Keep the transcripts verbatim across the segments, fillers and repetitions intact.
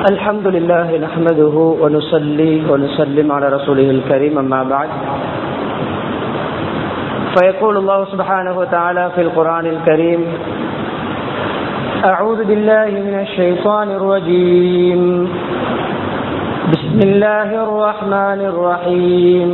الحمد لله نحمده ونصلي ونسلم على رسوله الكريم أما بعد فيقول الله سبحانه وتعالى في القرآن الكريم أعوذ بالله من الشيطان الرجيم بسم الله الرحمن الرحيم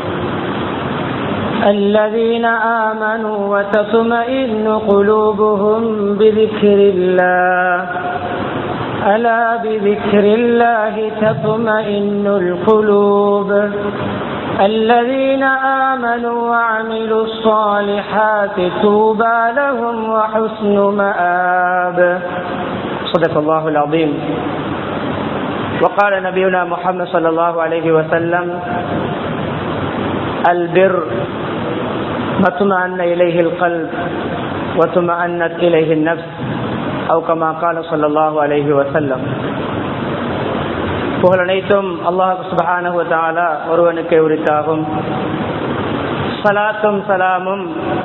الذين آمنوا وتطمئن قلوبهم بذكر الله ألا بذكر الله تطمئن القلوب الذين آمنوا وعملوا الصالحات طوبى لهم وحسن مآب. صدق الله العظيم. وقال نبينا محمد صلى الله عليه وسلم البر ما اطمأن إليه القلب واطمأنت إليه النفس أو كما قال صلى الله عليه وسلم. புகழ் அனைத்தும் அல்லாஹ் சுப்ஹானஹு வ தஆலா ஒருவனுக்கே உரித்தாகும். ஸலாத்தும் ஸலாமும்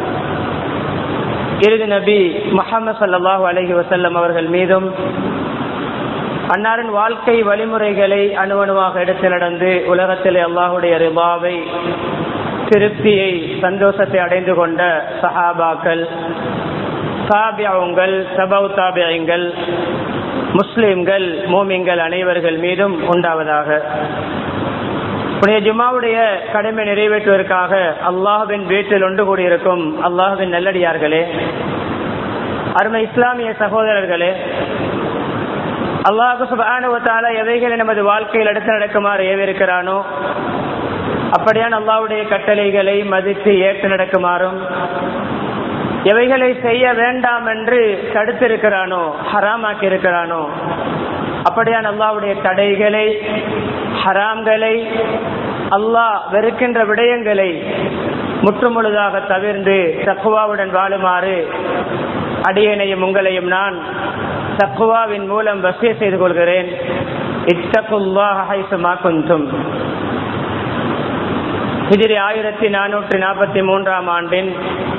இறுதி நபி முஹம்மது ஸல்லல்லாஹு அலைஹி வஸல்லம் அவர்கள் மீதும், அன்னாரின் வாழ்க்கை வழிமுறைகளை அணுவணுவாக எடுத்து நடந்து உலகத்திலே அல்லாஹுடைய ரிபாவை, திருப்தியை, சந்தோஷத்தை அடைந்து கொண்ட சஹாபாக்கள், தாபிஊங்கள், தபவு தாபிஈங்கள், முஸ்லிம்கள், மூமின்கள் அனைவர்கள் மீதும் உண்டாவதாக. புனித ஜும்மாவுடைய கடமை நிறைவேற்றுவதற்காக அல்லாஹ்வின் வீட்டில் ஒன்று கூடியிருக்கும் அல்லாஹ்வின் நல்லடியார்களே, அருமை இஸ்லாமிய சகோதரர்களே, அல்லாஹ் சுப்ஹானஹு வ தஆலா எவைகளை நமது வாழ்க்கையில் எடுத்து நடக்குமாறு ஏவிருக்கிறானோ அப்படியான அல்லாஹ்வுடைய கட்டளைகளை மதித்து ஏற்று நடக்குமாறும், எவைகளை செய்ய வேண்டாம் என்று தடுத்திருக்கிறானோ, ஹராமாக்கி இருக்கிறானோ அப்படியான அல்லாஹ்வுடைய தடைகளை, ஹராம்களை, அல்லாஹ் வெறுக்கின்ற விடயங்களை முற்றுமுழுதாக தவிர்ந்து தக்வாவுடன் வாழுமாறு அடியேனையும் உங்களையும் நான் தக்வாவின் மூலம் வசிய செய்து கொள்கிறேன். இத்தகுல்லாஹ ஹைசுமா குந்தும். ஹிஜ்ரி ஆயிரத்தி நானூற்றி நாற்பத்தி மூன்றாம் ஆண்டின்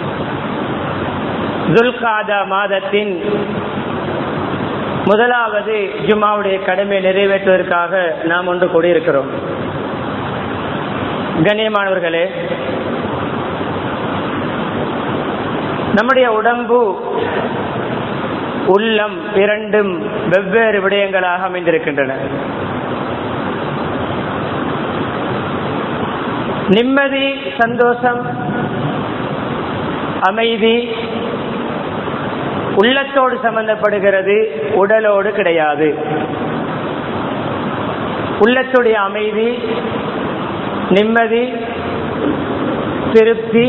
துல்காதா மாதத்தின் முதலாவது ஜும்மாவுடைய கடமை நிறைவேற்றுவதற்காக நாம் ஒன்று கூடியிருக்கிறோம். கண்ணியமானவர்களே, நம்முடைய உடம்பு, உள்ளம் இரண்டும் வெவ்வேறு விடயங்களாக அமைந்திருக்கின்றன. நிம்மதி, சந்தோஷம், அமைதி உள்ளத்தோடு சம்பந்தப்படுகிறது, உடலோடு கிடையாது. உள்ளத்துடைய அமைதி, நிம்மதி, திருப்தி,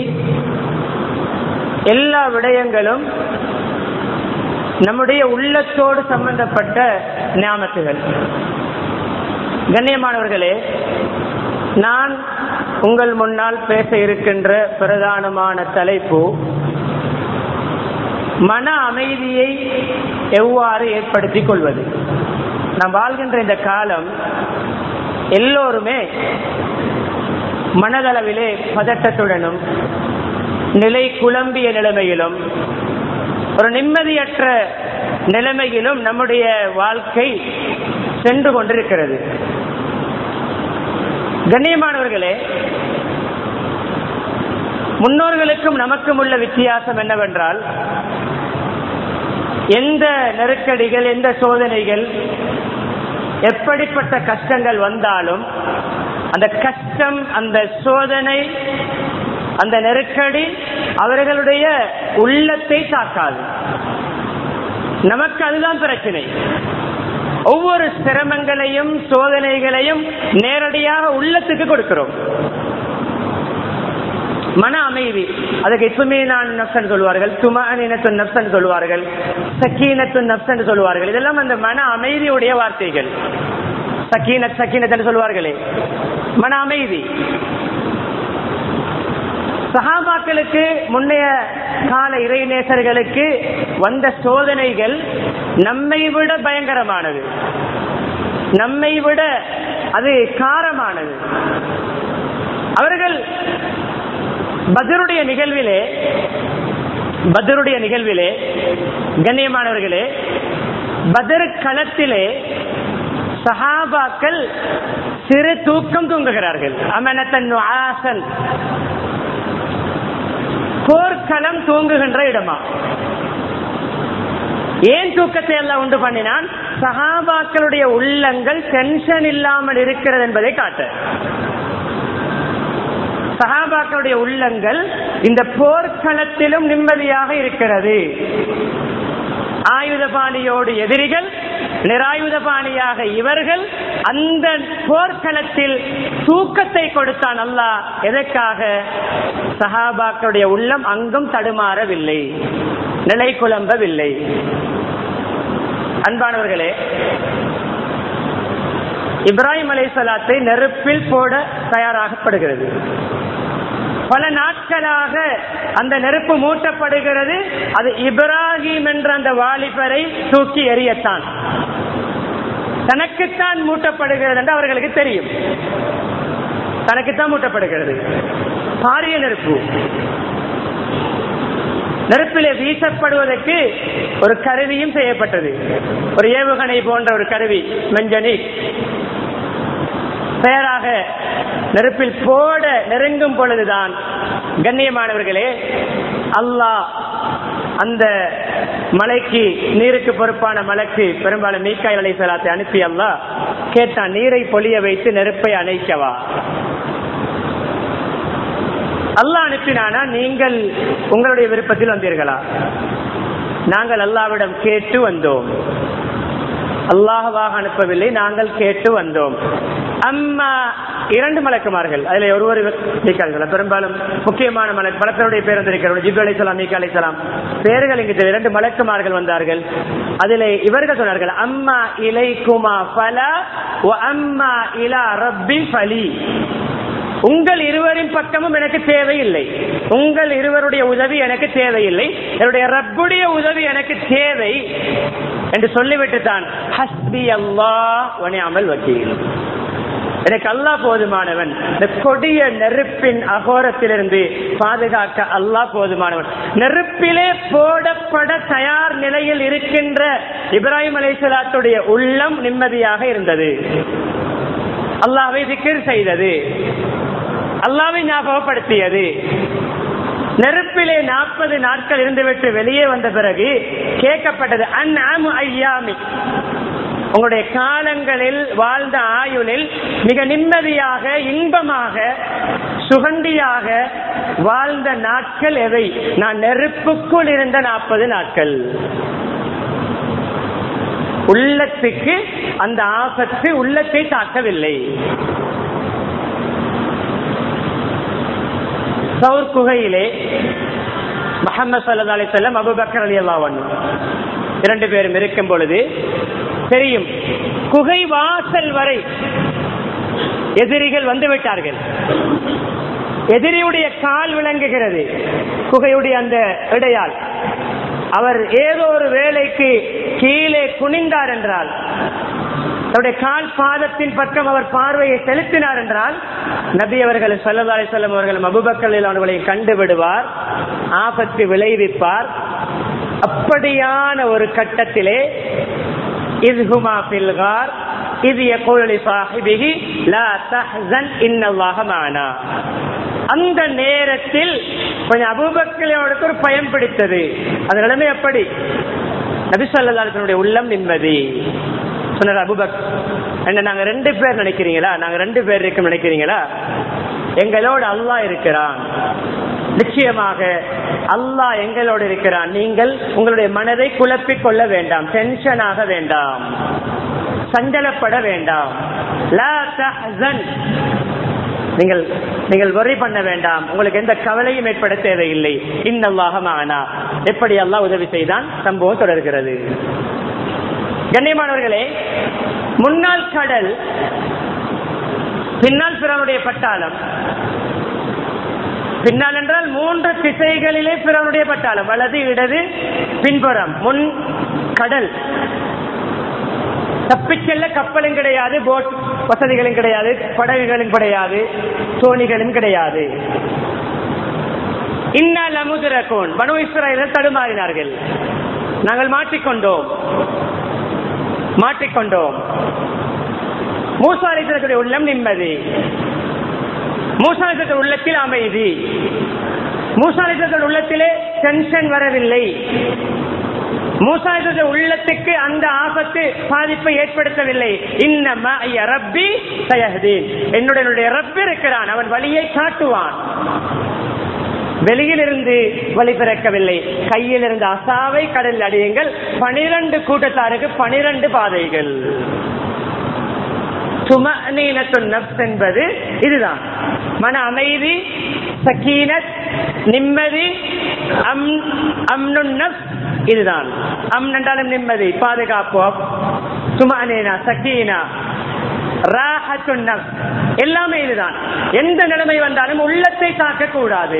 எல்லா விடயங்களும் நம்முடைய உள்ளத்தோடு சம்பந்தப்பட்ட நியாமத்துகள். கண்ணியமானவர்களே, நான் உங்கள் முன்னால் பேச இருக்கின்ற பிரதானமான தலைப்பு மன அமைதியை எவ்வாறு ஏற்படுத்திக் கொள்வது. நாம் வாழ்கின்ற இந்த காலம் எல்லோருமே மனதளவிலே பதட்டத்துடனும், நிலை குழம்பிய நிலைமையிலும், ஒரு நிம்மதியற்ற நிலைமையிலும் நம்முடைய வாழ்க்கை சென்று கொண்டிருக்கிறது. கண்ணியமானவர்களே, முன்னோர்களுக்கும் நமக்கும் உள்ள வித்தியாசம் என்னவென்றால், எந்த நெருக்கடிகள், எந்த சோதனைகள், எப்படிப்பட்ட கஷ்டங்கள் வந்தாலும் அந்த கஷ்டம், அந்த சோதனை, அந்த நெருக்கடி அவர்களுடைய உள்ளத்தை தாக்காது. நமக்கு அதுதான் பிரச்சனை. ஒவ்வொரு சிரமங்களையும் சோதனைகளையும் நேரடியாக உள்ளத்துக்கு கொடுக்கிறோம். மன அமைதி, அதுக்கு இத்மீனான் நஃப்ஸ் சொல்வார்கள், துமஅனீனத்து நஃப்ஸ் சொல்வார்கள், சக்கீனத்து நஃப்ஸ் சொல்வார்கள். இதெல்லாம் அந்த மன அமைதியுடைய வார்த்தைகள். சக்கீனத் சக்கீனத் என்று சொல்வார்களே, மன அமைதி. சஹாபாக்களுக்கு, முன்னைய கால இறைநேசர்களுக்கு வந்த சோதனைகள் நம்மை விட பயங்கரமானது, நம்மை விட அது காரமானது. அவர்கள் பத்ருடைய நிகழ்விலே பத்ருடைய நிகழ்விலே கண்ணியமானவர்களே, பத்ர் களத்திலே சஹாபாக்கள் சிறு தூக்கம் தூங்குகிறார்கள். அமனத்தன் ஆசன், போர்க்களம் தூங்குகின்ற இடமா? ஏன் தூக்கத்தை எல்லாம் உண்டு பண்ணினான்? சஹாபாக்களுடைய உள்ளங்கள் டென்ஷன் இல்லாமல் இருக்கிறது என்பதை காட்ட. சஹாபாக்களுடைய உள்ளங்கள் இந்த போர்க்களத்திலும் நிம்மதியாக இருக்கிறது. ஆயுதபாணியோடு எதிரிகள், நிராயுதபாணியாக இவர்கள். அந்த போர்க்களத்தில் தூக்கத்தை கொடுத்தான் அல்லாஹ். எதற்காக? சஹாபாக்களுடைய உள்ளம் அங்கும் தடுமாறவில்லை, நிலை குழம்பவில்லை. அன்பானவர்களே, இப்ராஹிம் அலைஹிஸ்ஸலாத்தை நெருப்பில் போட தயாராகப்படுகிறது. பல நாட்களாக அந்த நெருப்பு மூட்டப்படுகிறது. அது இப்ராஹிம் என்ற அந்த வாலிபரை தூக்கி எறியத்தான், தனக்குத்தான் மூட்டப்படுகிறது என்று அவர்களுக்கு தெரியும். தனக்குத்தான் மூட்டப்படுகிறது. பாரிய நெருப்பு. நெருப்பிலே வீசப்படுவதற்கு ஒரு கருவியும் செய்யப்பட்டது. ஒரு ஏவுகணை போன்ற ஒரு கருவி, மெஞ்சனி. தயாராக நெருப்பில் போட நெருங்கும் பொழுதுதான், கண்ணியமானவர்களே, அல்லாஹ் அந்த மலைக்கு, நீருக்கு பொறுப்பான மலைக்கு பெரும்பாலும் மீகாயில் அலைஹிஸ்ஸலாத்தை அனுப்பி அல்லாஹ் கேட்டான், நீரை பொழிய வைத்து நெருப்பை அணைக்கவா? அல்லாஹ் அனுப்பினானா? நீங்கள் உங்களுடைய விருப்பத்தில் வந்தீர்களா? நாங்கள் அல்லாஹ்விடம் கேட்டு வந்தோம். அல்லாஹ்வாக அனுப்பவில்லை, நாங்கள் கேட்டு வந்தோம். அம்மா இரண்டு மலக்குமார்கள், அதில் ஒருவர் மீகாயில், பெரும்பாலும் முக்கியமான மலக்கு, பல பேருடைய பேர் வந்திருக்கிறார். ஜிப்ரீல் அலைஹிஸ்ஸலாம், மீகா அலைஹிஸ்ஸலாம் பேர்கள் இங்கு இரண்டு மலக்குமார்கள் வந்தார்கள். அதிலே இவர்கள் சொன்னார்கள், அம்மா இலைக்குமா ஃபலா வ அம்மா இலா ரப்பி ஃபலி. உங்கள் இருவரின் பக்கமும் எனக்கு தேவையில்லை, உங்கள் இருவருடைய உதவி எனக்கு தேவையில்லை, என்னுடைய ரப்புடைய உதவி எனக்கு தேவை என்று சொல்லிவிட்டு தான் ஹஸ்பி அல்லாஹ் வ நிஅமல் வக்கீல், எனக்கு அல்லாஹ் போதுமானவன், இந்த கொடிய நெருப்பின் அகோரத்திலிருந்து பாதுகாக்க அல்லாஹ் போதுமானவன். நெருப்பிலே போடப்பட தயார் நிலையில் இருக்கின்ற இப்ராஹிம் அலைஹிஸ்ஸலாத்துடைய உள்ளம் நிம்மதியாக இருந்தது. அல்லாஹ்வை திக்ர் செய்தது, அல்லாஹ்வை ஞாபகப்படுத்தியது. நெருப்பிலே நாற்பது நாட்கள் இருந்துவிட்டு வெளியே வந்த பிறகு கேட்கப்பட்டது, அன்அமு ஐயாமி, உங்களுடைய காலங்களில் வாழ்ந்த ஆயுளில் மிக நிம்மதியாக, இன்பமாக, சுகண்டியாக வாழ்ந்த நாட்கள் எவை? நான் நெருப்புக்குள் இருந்த நாற்பது நாட்கள். உள்ளத்துக்கு அந்த ஆபத்து உள்ளத்தை தாக்கவில்லை. சௌர் குகையிலே முஹம்மது ஸல்லல்லாஹு அலைஹி வஸல்லம், அபூபக்கர் ரலியல்லாஹு அன்ஹு இரண்டு பேரும் இருக்கும் பொழுது தெரியும், குகை வாசல் வரை எதிரிகள் வந்து விட்டார்கள். எதிரியுடைய கால் விளங்குகிறது குகையுடைய அந்த இடையால். அவர் ஏதோ ஒரு வேலைக்கு கீழே குனிந்தார் என்றால், அவருடைய கால் பாதத்தின் பக்கம் அவர் பார்வையை செலுத்தினார் என்றால், நபி அவர்கள் ஸல்லல்லாஹு அலைஹி வஸல்லம் அவர்கள் அபூபக்கர் அவர்களை கண்டு விடுவார், ஆபத்து விளைவிப்பார். அப்படியான ஒரு கட்டத்திலே இஸ்ஹுமா ஃபில் கார் இத் யகூலு லி ஸாஹிபிஹி லா தஹ்ஸன் இன்னல்லாஹ மஅனா. அந்த நேரத்தில் கொஞ்சம் அபூபக்கருக்கு ஒரு பயம் பிடித்தது. அந்த நிலைமை எப்படி? நபி ஸல்லல்லாஹு அலைஹி வஸல்லம் உள்ளம் நிம்மதி. சொன்னார் அபூபக்கர், என்ன நாங்க ரெண்டு பேர் நினைக்கிறீங்களா? நாங்க ரெண்டு பேர் இருக்கோம் நினைக்கிறீங்களா? எங்களோடு அல்லாஹ் இருக்கிறான், நிச்சயமாக அல்லாஹ் எங்களோடு இருக்கிறான். நீங்கள் உங்களுடைய மனதை குழப்பிக் கொள்ள வேண்டாம், டென்ஷன் ஆக வேண்டாம், சஞ்சலப்பட வேண்டாம். லா தஹ்ஸன், நீங்கள் நீங்கள் worry பண்ண வேண்டாம், உங்களுக்கு எந்த கவலையும் ஏற்பட தேவையில்லை. இன்னல்லாஹ மஅனா. எப்படி அல்லாஹ் உதவி செய்தான்? சம்பவம் தொடர்கிறது. கண்ணியமானவர்களே, முன்னாள் கடல், பின்னால் பிறனுடைய பட்டாளம். பின்னால் என்றால் மூன்று திசைகளிலே பிறனுடைய பட்டாளம், வலது இடது பின்புறம். முன் கடல், தப்பிச்செல்ல கப்பலும் கிடையாது, போட் வசதிகளும் கிடையாது, படகுகளும் கிடையாது, தோணிகளும் கிடையாது. இன்னால் அமுதுரகோன், பனு இஸ்ராயேலர் தடுமாறினார்கள். நாங்கள் மாட்டிக்கொண்டோம் மாட்டிக்கொண்டோம் மூசா அலைஹிஸ்ஸலாத்துடைய உள்ளம் நிம்மதி, மூசா அலைஹிஸ்ஸலாத்துடைய உள்ளத்தில் அமைதி, மூசா அலைஹிஸ்ஸலாத்துடைய உள்ளத்திலே டென்ஷன் வரவில்லை, மூசா அலைஹிஸ்ஸலாத்துடைய உள்ளத்துக்கு அந்த ஆபத்து பாதிப்பை ஏற்படுத்தவில்லை. இன்னமா ரப்பி சயஹ்தீன், என்னுடைய ரப் இருக்கிறான், அவன் வழியை காட்டுவான். வெளியில் இருந்து வழி பிறக்கவில்லை, கையில் இருந்த அசாவை கடலில் அடியுங்கள். பனிரெண்டு கூட்டத்தாருக்கு பனிரெண்டு பாதைகள். துமஅனீனத்துன் நஃப்ஸ் என்பது இதுதான். மன அமைதி, சக்கீனத், நிம்மதி, அம்னுன் நஃப்ஸ் இதுதான். அம்ன் என்றாலும் நிம்மதி, பாதுகாப்பு. துமஅனீனா, சக்கீனா, ராஹத்துன் நஃப்ஸ் எல்லாமே இதுதான். எந்த நிலைமை வந்தாலும் உள்ளத்தை தாக்க கூடாது,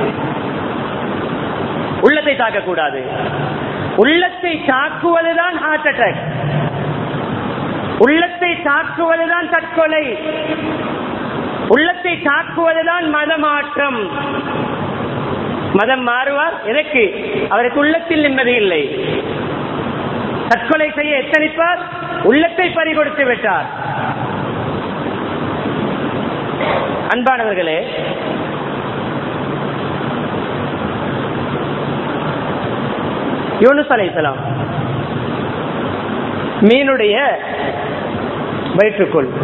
உள்ளத்தை தாக்க கூடாது. உள்ளத்தை தாக்குவதுதான் ஹார்ட் அட்டாக், உள்ளத்தை தாக்குவதுதான் தற்கொலை, உள்ளத்தை தாக்குவதுதான் மதமாற்றம். மதம் மாறுவார் எதற்கு? அவருக்கு உள்ளத்தில் நிம்மதி இல்லை. தற்கொலை செய்ய எத்தனிப்பார், உள்ளத்தை பறிகொடுத்து விட்டார். அன்பானவர்களே, யூனுஸ் அலைஹிஸ்ஸலாம் மீனுடைய வயிற்றுக்குள்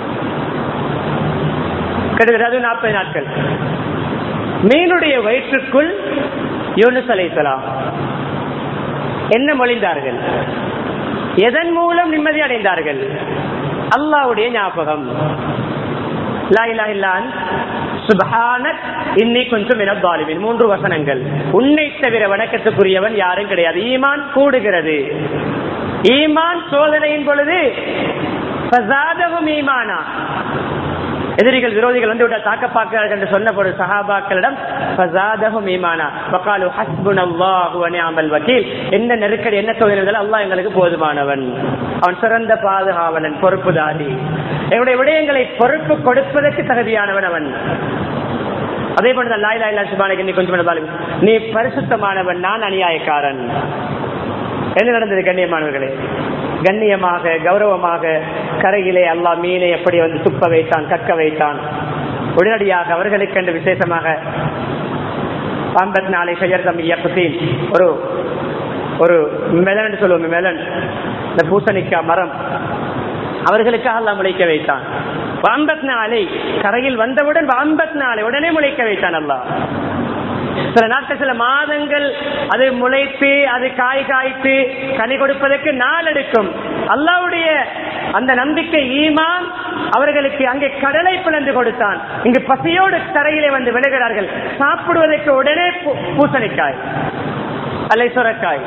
கிட்டத்தட்ட நாற்பது நாட்கள் மீனுடைய வயிற்றுக்குள் யூனுஸ் அலைஹிஸ்ஸலாம் என்ன மொழிந்தார்கள்? எதன் மூலம் நிம்மதி அடைந்தார்கள்? அல்லாஹ்வுடைய ஞாபகம். லா இலாஹ இல்லா அன்த் சுப்ஹானக் இன்னி குன்து மினல் ஸாலிமீன். மூன்று வசனங்கள். உன்னை தவிர வணக்கத்துக்குரியவன் யாரும் கிடையாது. ஈமான் கூடுகிறது. ஈமான் சோதனையின் பொழுது ஃபஸாதஹும் ஈமானா, எதிரிகள் விரோதிகள் வந்து விட தாக்க பார்க்கிறார்கள் என்று சொன்ன பொழுது சஹாபாக்களிடம் ஃபஸாதஹும் ஈமானா வகாலு ஹஸ்புனல்லாஹு வ நிஅமல் வகீல். என்ன நெருக்கடி, என்ன சோதனை, அல்லாஹ் எங்களுக்கு போதுமானவன், அவன் சிறந்த பாதுகாவலன், பொறுப்புதாரி, எங்களுடைய விடயங்களை பொறுப்பு கொடுப்பதற்கு தகுதியானவன் அவன். அதே போல லா இலாஹ இல்லல்லாஹ் சுப்ஹானக இன்னி குன்து மினல் ஸாலிமீன், நீ பரிசுத்தமானவன், நான் அநியாயக்காரன். என்ன நடந்தது கண்ணியமானவர்களே? கண்ணியமாக கௌரவமாக கரையிலே அல்லாஹ் மீனை எப்படி வந்து துப்ப வைத்தான், கக்க வைத்தான். உடனடியாக அவர்களுக்கென்று விசேஷமாக ஐம்பத்தி ஷஜரத்தம் யக்தீன், ஒரு ஒரு மெலன் சொல்லுவோம், மெலன், இந்த பூசணிக்காய் மரம், அவர்களுக்காக அல்லாஹ் முளைக்க வைத்தான். ஐம்பத்தி நாளை கரையில் வந்தவுடன் ஐம்பத்தி நாளை உடனே முளைக்க வைத்தான் அல்லாஹ். சில நாட்கள், சில மாதங்கள் அது முளைத்து அது காய் காய்த்து கனி கொடுப்பதற்கு நாள் எடுக்கும். அல்லாஹ்வுடைய அந்த நம்பிக்கை, ஈமான் அவர்களுக்கு அங்கே கடலை பிளந்து கொடுத்தான். இங்கு பசியோடு தரையிலே வந்து விழுகிறார்கள். சாப்பிடுவதற்கு உடனே பூசணிக்காய் அல்லை சுரக்காய்.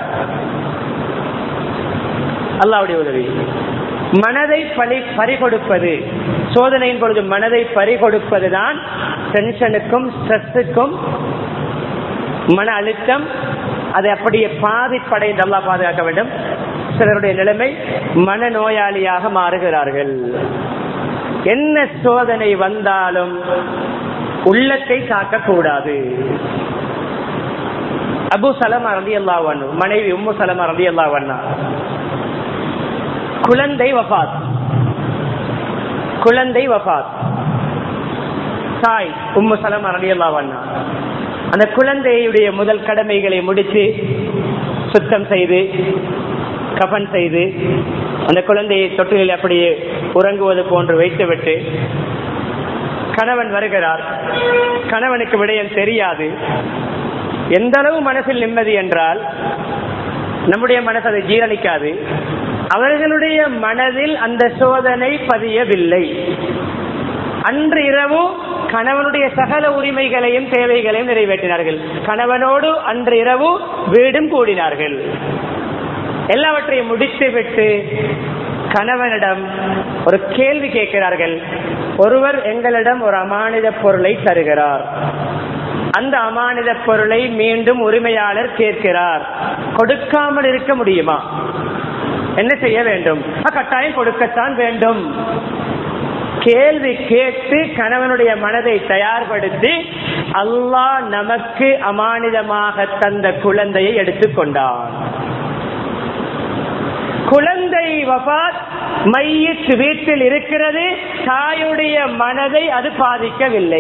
அல்லாஹ்வுடைய உதவி. மனதை பறி பறிகொடுப்பது, சோதனையின் பொழுது மனதை பறிகொடுப்பதுதான் டென்ஷனுக்கும் ஸ்ட்ரெஸ்ஸுக்கும் மன அழுத்தம் அதை அப்படியே பாதிப்படைந்து அல்லாஹ் பாதுகாக்க வேண்டும். சிலருடைய நிலைமை மனநோயாளியாக மாறுகிறார்கள். என்ன சோதனை வந்தாலும் உள்ளத்தை காக்கக்கூடாது. அபு சலமா ரலியல்லாஹு அன்ஹு மனைவி உம்மு சலமா ரலியல்லாஹு அன்ஹா, குழந்தை வஃபாத், குழந்தை வஃபாத், தாய் உம்மு சலமா ரலியல்லாஹு அன்ஹா அந்த குழந்தையுடைய முதல் கடமைகளை முடித்து சுத்தம் செய்து கஃன் செய்து அந்த குழந்தையை தொட்டிலில் அப்படியே உறங்குவது போன்று வைத்துவிட்டு கணவன் வருகிறார். கணவனுக்கு விடயம் தெரியாது. எந்த அளவு மனசில் நிம்மதி என்றால் நம்முடைய மனசு அதை ஜீரணிக்காது. அவர்களுடைய மனதில் அந்த சோதனை பதியவில்லை. அன்று இரவு கணவனுடைய சகல உரிமைகளையும் தேவைகளையும் நிறைவேற்றினார்கள். கணவனோடு அன்று இரவு வீடும் கூடினார்கள். எல்லாவற்றையும் முடித்துவிட்டு கணவனிடம் ஒரு கேள்வி கேட்கிறார்கள். ஒருவர் எங்களிடம் ஒரு அமானித பொருளை தருகிறார், அந்த அமானித பொருளை மீண்டும் உரிமையாளர் கேட்கிறார், கொடுக்காமல் இருக்க முடியுமா? என்ன செய்ய வேண்டும்? கட்டாயம் கொடுக்கத்தான் வேண்டும். கேள்வி கேட்டு கணவனுடைய மனதை தயார்படுத்தி அல்லாஹ் நமக்கு அமானிதமாக தந்த குழந்தையை எடுத்துக்கொண்டான். குழந்தை தந்தை வஃபாத், மையத் வீட்டில் இருக்கிறது, தாயுடைய மனதை அது பாதிக்கவில்லை.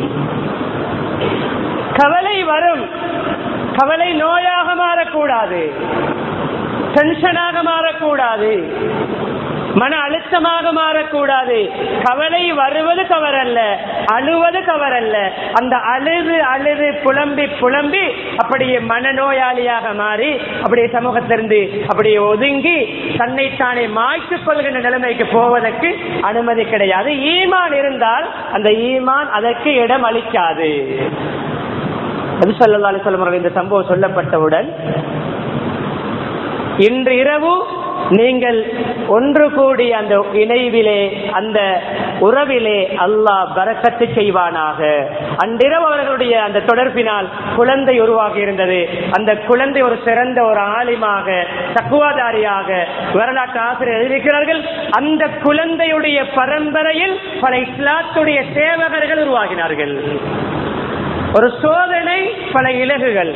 கவலை வரும், கவலை நோயாக மாறக்கூடாது, டென்ஷனாக மாறக்கூடாது, மன அழுத்தமாக மாறக்கூடாது. கவலை வருவது தவறல்ல, அழுவது தவறல்ல. அந்த அழுது அழுது புலம்பி புலம்பி அப்படியே மனநோயாளியாக மாறி அப்படியே சமூகத்திலிருந்து அப்படியே ஒதுங்கி தன்னைத்தானே மாய்த்துக் கொள்கின்ற நிலைமைக்கு போவதற்கு அனுமதி கிடையாது. ஈமான் இருந்தால் அந்த ஈமான் அதற்கு இடம் அளிக்காது. நபி ஸல்லல்லாஹு அலைஹி வஸல்லம் இந்த சம்பவம் சொல்லப்பட்டவுடன், இன்று இரவு நீங்கள் ஒன்று கூடி அந்த இணைவிலே, அந்த உறவிலே அல்லாஹ் பரக்கத்து செய்வானாக. அன்றிரவு அவர்களுடைய அந்த தொடர்பினால் குழந்தை உருவாகி இருந்தது. அந்த குழந்தை ஒரு சிறந்த ஒரு ஆலிமாக, தக்குவாதாரியாக வரலாற்று ஆசிரியர் எழுதியிருக்கிறார்கள். அந்த குழந்தையுடைய பரம்பரையில் பல இஸ்லாத்துடைய சேவகர்கள் உருவாகினார்கள். ஒரு சோதனை, பல இலகுகள்.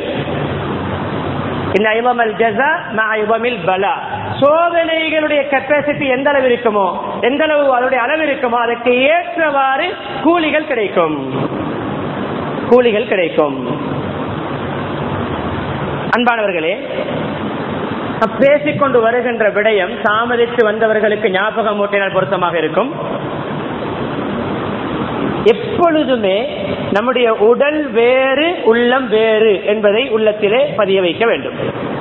சோதனைகளுடைய கெப்பாசிட்டி எந்த அளவு இருக்குமோ, எந்த அளவு அதனுடைய அளவு இருக்குமோ, அதற்கு ஏற்றவாறு கூலிகள் கிடைக்கும், கூலிகள் கிடைக்கும். அன்பானவர்களே, பேசிக்கொண்டு வருகின்ற விடயம் தாமதித்து வந்தவர்களுக்கு ஞாபகம் ஊட்டினால் பொருத்தமாக இருக்கும். எப்பொழுதுமே நம்முடைய உடல் வேறு, உள்ளம் வேறு என்பதை உள்ளத்திலே பதிய வைக்க வேண்டும்.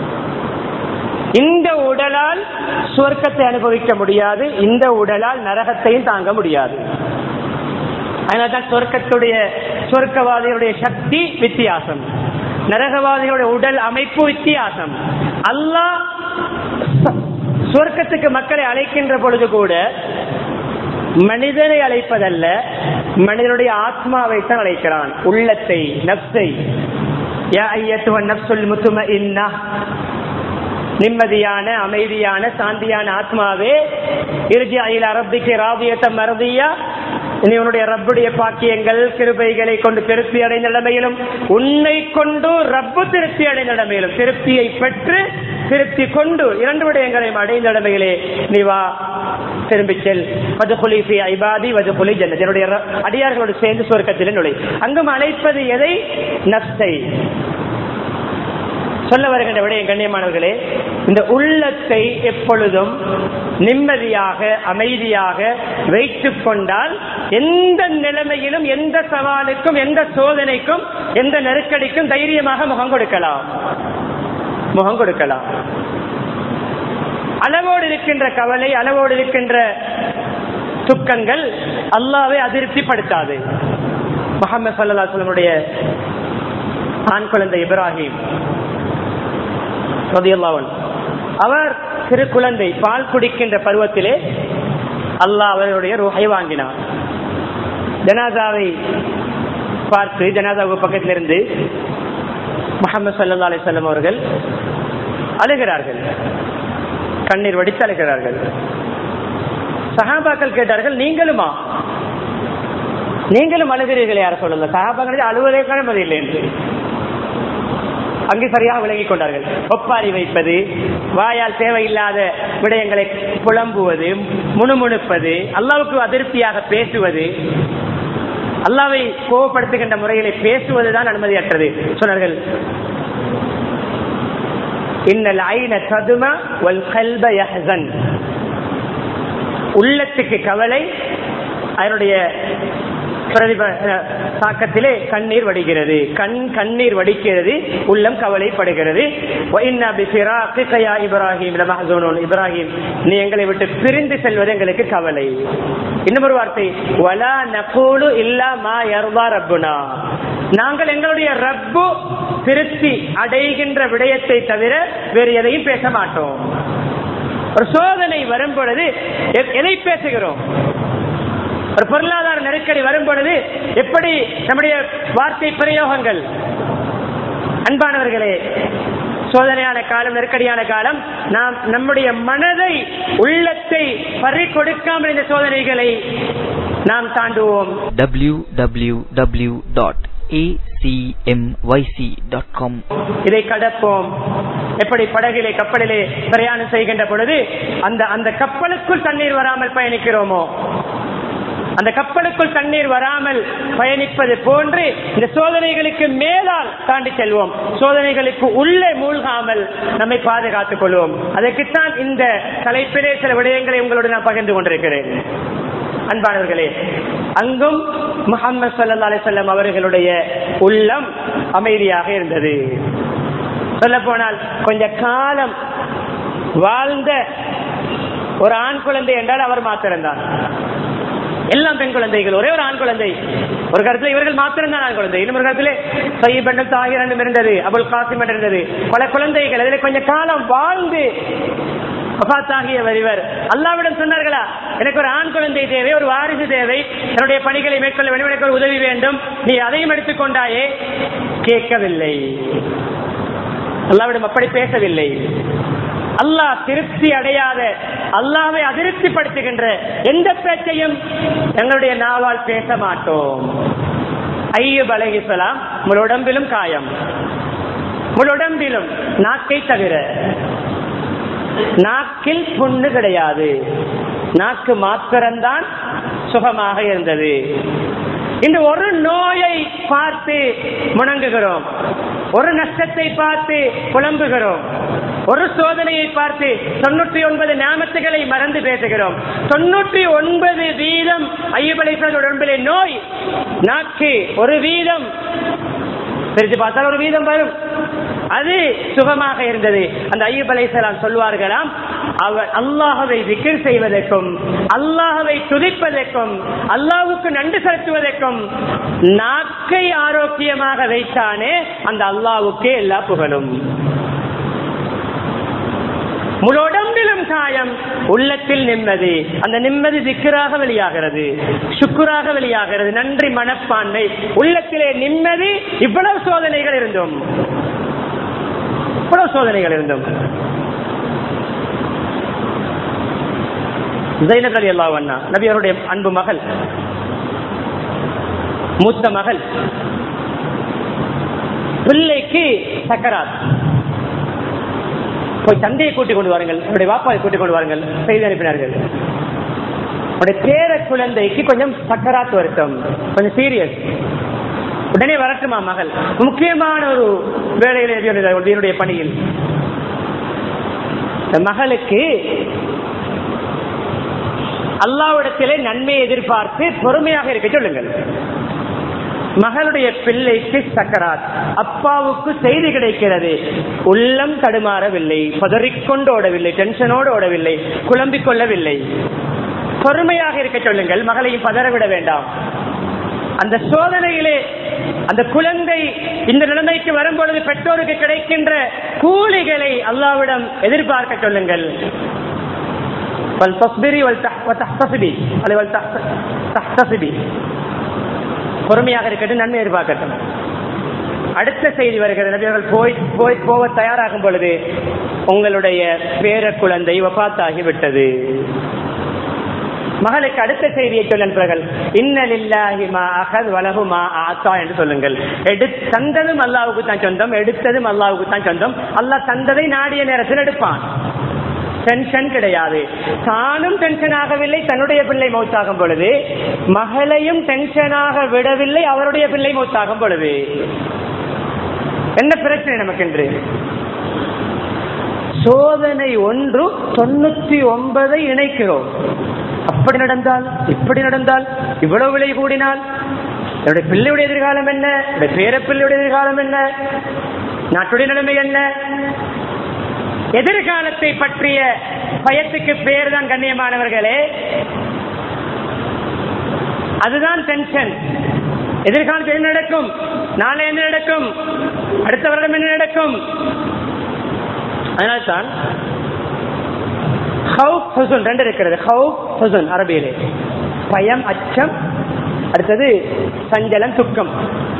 இந்த உடலால் சுவர்க்கத்தை அனுபவிக்க முடியாது, இந்த உடலால் நரகத்தையும் தாங்க முடியாது. அதனால்தான் சொர்க்கத்துடைய சொர்க்கவாதிகளுடைய சக்தி வித்தியாசம், நரகவாதிகளுடைய உடல் அமைப்பு வித்தியாசம். அல்லாஹ் சொர்க்கத்துக்கு மக்களை அழைக்கின்ற பொழுது கூட மனிதனை அழைப்பதல்ல, மனிதனுடைய ஆத்மாவை தான் அழைக்கிறான், உள்ளத்தை, நப்சை. யா அய்யத்துஹன் நப்சுல் முத்மஇன்னா, நிம்மதியான, அமைதியான, சாந்தியான ஆத்மாவே, இர்ஜி இலா ரப்பிகி ராதியத்தன் மர்தியா, நீ உன்னுடைய ரப்புடைய பாக்கியங்கள் கிருபைகளை கொண்டு திருப்தி அடைந்த நிலைமையிலும், உன்னை கொண்டு ரப்பு திருப்தி அடைந்த நிலைமையிலும், திருப்தியை பெற்று திருப்தி கொண்டு இரண்டு விடயங்களையும் அடைந்த நிலைமையிலே நீ வா, திரும்பி செல். வதுகுலி ஃபீ இபாதி வதுகுலி ஜன்னத், என்னுடைய அடியார்களோடு சேர்ந்து சுவர்க்கத்திலே நுழை. அங்கும் அழைப்பது எதை? நஃப்ஸை. சொல்ல வருகின்ற விடயம் கண்ணியமானவர்களே, இந்த உள்ளத்தை எப்பொழுதும் நிம்மதியாக, அமைதியாக வைத்துக் கொண்டால் எந்த நிலைமையிலும், எந்த சவாலுக்கும், எந்த சோதனைக்கும், எந்த நெருக்கடிக்கும் தைரியமாக முகம் கொடுக்கலாம், முகம் கொடுக்கலாம். அளவோடு இருக்கின்ற கவலை, அளவோடு இருக்கின்ற துக்கங்கள் அல்லாஹ்வை அதிருப்திப்படுத்தாது. முஹம்மது ஸல்லல்லாஹு அலைஹி வஸல்லமுடைய ஆண் குழந்தை இப்ராஹிம் ரலியல்லாஹு அன்ஹு, அவர் சிறு குழந்தை, பால் குடிக்கின்ற பருவத்திலே அல்லாஹ் அவருடைய ரூஹை வாங்கினார். ஜனாசாவை பார்த்து, ஜனாசாவுக்கு பக்கத்தில் இருந்து முஹம்மது ஸல்லல்லாஹு அலைஹி வஸல்லம் அவர்கள் அழுகிறார்கள், கண்ணீர் வடித்து அழுகிறார்கள். சஹாபாக்கள் கேட்டார்கள், நீங்களுமா, நீங்களும் அழுகிறீர்கள் யார சொல்லல? சஹாபாக்கள் அழுவதே கடமதில்லை என்று அங்கு சரியாக விளங்கிக் கொண்டார்கள். ஒப்பாரி வைப்பது, வாயால் தேவையில்லாத விடயங்களை புலம்புவது, முணுமுணுப்பது, அல்லாஹ்வுக்கு அதிருப்தியாக பேசுவது, அல்லாஹ்வை கோபப்படுத்துகின்ற முறையிலே பேசுவதுதான் அனுமதியற்றது. சொன்னார்கள், இன்னல் ஐன ததுமா வல் கல்ப யஹ்ஸன், உள்ளத்துக்கு கவலை, அதனுடைய தாக்கத்திலே கண்ணீர் வடிகிறது, கண் கண்ணீர் வடிக்கிறது, உள்ளம் கவலைப்படுகிறது. இப்ராஹிம், இப்ராஹிம் நீ எங்களை விட்டு பிரிந்து செல்வது எங்களுக்கு கவலை. இன்னொரு வார்த்தை, வலா நகூலு இல்லா மா யர்தா ரப்புனா, நாங்கள் எங்களுடைய ரப்பு திருப்தி அடைகின்ற விடயத்தை தவிர வேறு எதையும் பேச மாட்டோம். ஒரு சோதனை வரும் பொழுது எதை பேசுகிறோம்? ஒரு பொருளாதார நெருக்கடி வரும் பொழுது எப்படி நம்முடைய வார்த்தை பிரயோகங்கள்? அன்பானவர்களே, சோதனையான காலம், நெருக்கடியான காலம், நாம் நம்முடைய மனதை, உள்ளத்தை பறி கொடுக்காமல் இந்த சோதனைகளை நாம் தாண்டுவோம். W W W dot A C M Y C dot com. இதை கடப்போம். எப்படி படகிலே கப்பலிலே பிரயாணம் செய்கின்ற பொழுது அந்த அந்த கப்பலுக்குள் தண்ணீர் வராமல் பயணிக்கிறோமோ, அந்த கப்பலுக்குள் தண்ணீர் வராமல் பயணிப்பது போன்று இந்த சோதனைகளுக்கு மேலால் தாண்டி செல்வோம். சோதனைகளுக்கு உள்ளே மூழ்காமல் நம்மை பாதுகாத்துக் கொள்வோம். அதற்குத்தான் இந்த தலைப்பிலே சில விடயங்களை உங்களோடு நான் பகிர்ந்து கொண்டிருக்கிறேன். அன்பானவர்களே, அங்கும் முஹம்மது ஸல்லல்லாஹு அலைஹி வஸல்லம் அவர்களுடைய உள்ளம் அமைதியாக இருந்தது. சொல்ல போனால் கொஞ்ச காலம் வாழ்ந்த ஒரு ஆண் குழந்தை என்றால் அவர் மாத்திரம்தான். எல்லாம் பெண் குழந்தைகள், ஒரே ஒரு ஆண் குழந்தை. ஒரு கருத்துல இவர்கள் மாத்திரம்தான் ஆண் குழந்தை, இன்னொரு கருத்துல சையீப் என்ற தாகிர் என்றும் இருந்தது, அபுல் காசிம் என்று இருந்தது, பல குழந்தைகள். அதில் கொஞ்ச காலம் வாழ்ந்து வஃபாத்தாகிய இவர் அல்லாஹ்விடம் சொன்னார்களா, எனக்கு ஒரு ஆண் குழந்தை தேவை, ஒரு வாரிசு தேவை, என்னுடைய பணிகளை மேற்கொள்ள வேண்டும், எனக்கு ஒரு உதவி வேண்டும், நீ அதையும் எடுத்துக்கொண்டாயே? கேட்கவில்லை. அல்லாஹ்விடம் அப்படி பேசவில்லை. அல்லாஹ் திருப்தி அடையாத, அல்லாஹ்வை அதிருப்திப்படுத்துகின்ற எந்த பேச்சையும் எங்களுடைய நாவால் பேச மாட்டோம். அய்யூப் அலைஹிஸ்ஸலாம் முழு உடம்பிலும் காயம், முழு உடம்பிலும், நாக்கை தவிர. நாக்கில் புண்ணு கிடையாது, நாக்கு மாத்திரம்தான் சுகமாக இருந்தது. இந்த ஒரு நோயை பார்த்து முணங்குகிறோம், ஒரு நஷ்டத்தை பார்த்து புலம்புகிறோம், ஒரு சோதனையை பார்த்து தொண்ணூற்றி ஒன்பது ஞாபகங்களை மறந்து பேசுகிறோம். தொண்ணூற்றி ஒன்பது வீதம் அய்யூப் அலைஹிஸ்ஸலாம் உடம்பிலே நோய், நாக்கு ஒரு வீதம், பிரித்து பார்த்தால் ஒரு வீதம் வரும், அது சுகமாக இருந்தது. அந்த அய்யூப் அலைஹிஸ்ஸலாம் சொல்வார்களாம், அவர் அல்லாஹ்வை திக்ர் செய்வதற்கும், அல்லாஹ்வை துதிப்பதற்கும், அல்லாஹ்வுக்கு நன்றி செலுத்துவதற்கும் நாக்கை ஆரோக்கியமாக வைத்தானே அந்த அல்லாஹ்வுக்கே எல்லா புகழும். முழு உடம்பிலும் காயம், உள்ளத்தில் நிம்மதி. அந்த நிம்மதி திக்ராக வெளியாகிறது, சுக்குராக வெளியாகிறது, நன்றி மனப்பான்மை. உள்ளத்திலே நிம்மதி. இவ்வளவு சோதனைகள் இருந்தும், இவ்வளவு சோதனைகள் இருந்தும் ஸைனப் ரலியல்லாஹு அன்ஹா நபி அவருடைய அன்பு மகள், மூத்த மகள், பிள்ளைக்கு சக்கராத். போய் தந்தையை கூட்டிக் கொண்டு வாருங்கள், அவருடைய வாப்பாவை கூட்டிக் கொண்டு வாருங்கள் செய்தி அனுப்பினார்கள். அவருடைய பேர குழந்தைக்கு கொஞ்சம் சக்கராத் வருத்தம், கொஞ்சம் சீரியஸ். உடனே வரட்டுமா மகள்? முக்கியமான ஒரு வேலையினுடைய பணியில் மகளுக்கு அல்லாஹ்விடத்திலே நன்மையை எதிர்பார்த்து பொறுமையாக இருக்க சொல்லுங்கள். மகளுடைய பிள்ளைக்கு சக்கராத், அப்பாவுக்கு செய்தி கிடைக்கிறது, உள்ளம் தடுமாறவில்லை, பதறிக்கொண்டு ஓடவில்லை, டென்ஷனோடு ஓடவில்லை, குழம்பிக் கொள்ளவில்லை. பொறுமையாக இருக்க சொல்லுங்கள், மகளையும் பதறவிட வேண்டாம். அந்த சோதனையிலே அந்த குழந்தை இந்த நிலைமைக்கு வரும்பொழுது பெற்றோருக்கு கிடைக்கின்ற கூலிகளை அல்லாஹ்விடம் எதிர்பார்க்க சொல்லுங்கள். பொறுமையாக இருக்கட்டும், நன்மை எதிர்பார்க்கட்டும். அடுத்த செய்தி வருகிறது. நபியர்கள் போய் போய் போக தயாராகும் பொழுது உங்களுடைய பேர குழந்தை வஃபாத்தாகி விட்டது. மகளுக்கு அடுத்த செய்தியை சொல்லுங்கள். இன்னலில்லாஹி மா அகத் வலஹு மா ஆத்தா என்று சொல்லுங்கள். எடுத்து தந்ததும் அல்லாஹ்வுக்கு தான் சொந்தம், எடுத்ததும் அல்லாஹ்வுக்கு தான் சொந்தம். அல்லாஹ் தந்ததை நாடிய நேரத்தில் எடுப்பான். டென்ஷன் கிடையாது. தானும் டென்ஷன் ஆகவில்லை, தன்னுடைய பிள்ளை மௌத்தாகும் பொழுது மகளையும் டென்ஷனாக விடவில்லை, அவருடைய பிள்ளை மௌத்தாகும் பொழுது. என்ன பிரச்சனை நமக்கு என்று? சோதனை ஒன்று தொண்ணூத்தி ஒன்பதை இணைக்கிறோம். அப்படி நடந்தால், இப்படி நடந்தால், இவ்வளவு விலை கூடினால் என்னுடைய பிள்ளையுடைய எதிர்காலம் என்ன, என்னுடைய பேர பிள்ளையுடைய எதிர்காலம் என்ன, நாட்டுடைய நிலைமை என்ன? எதிர்காலத்தை பற்றிய பயத்துக்கு பேர் தான் கண்ணியமானவர்களே, அதுதான் டென்ஷன். எதிர்காலத்தில் என்ன நடக்கும், நாளை என்ன நடக்கும், அடுத்த வருடம் என்ன நடக்கும்? அதனால்தான் ரெண்டு இருக்கிறது. அரபியிலே பயம், அச்சம், அடுத்தது சஞ்சலம், துக்கம்.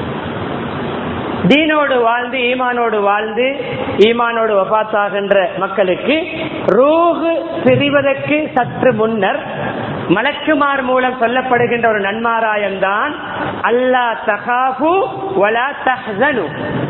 தீனோடு வாழ்ந்து ஈமானோடு வாழ்ந்து ஈமானோடு வஃபாத்தாகின்ற மக்களுக்கு ரூஹ் பிரிவதற்கு சற்று முன்னர் மலக்குமார் மூலம் சொல்லப்படுகின்ற ஒரு நன்மாராயம் தான் அல்லா தகாஃபு வலா தஹ்ஸனு.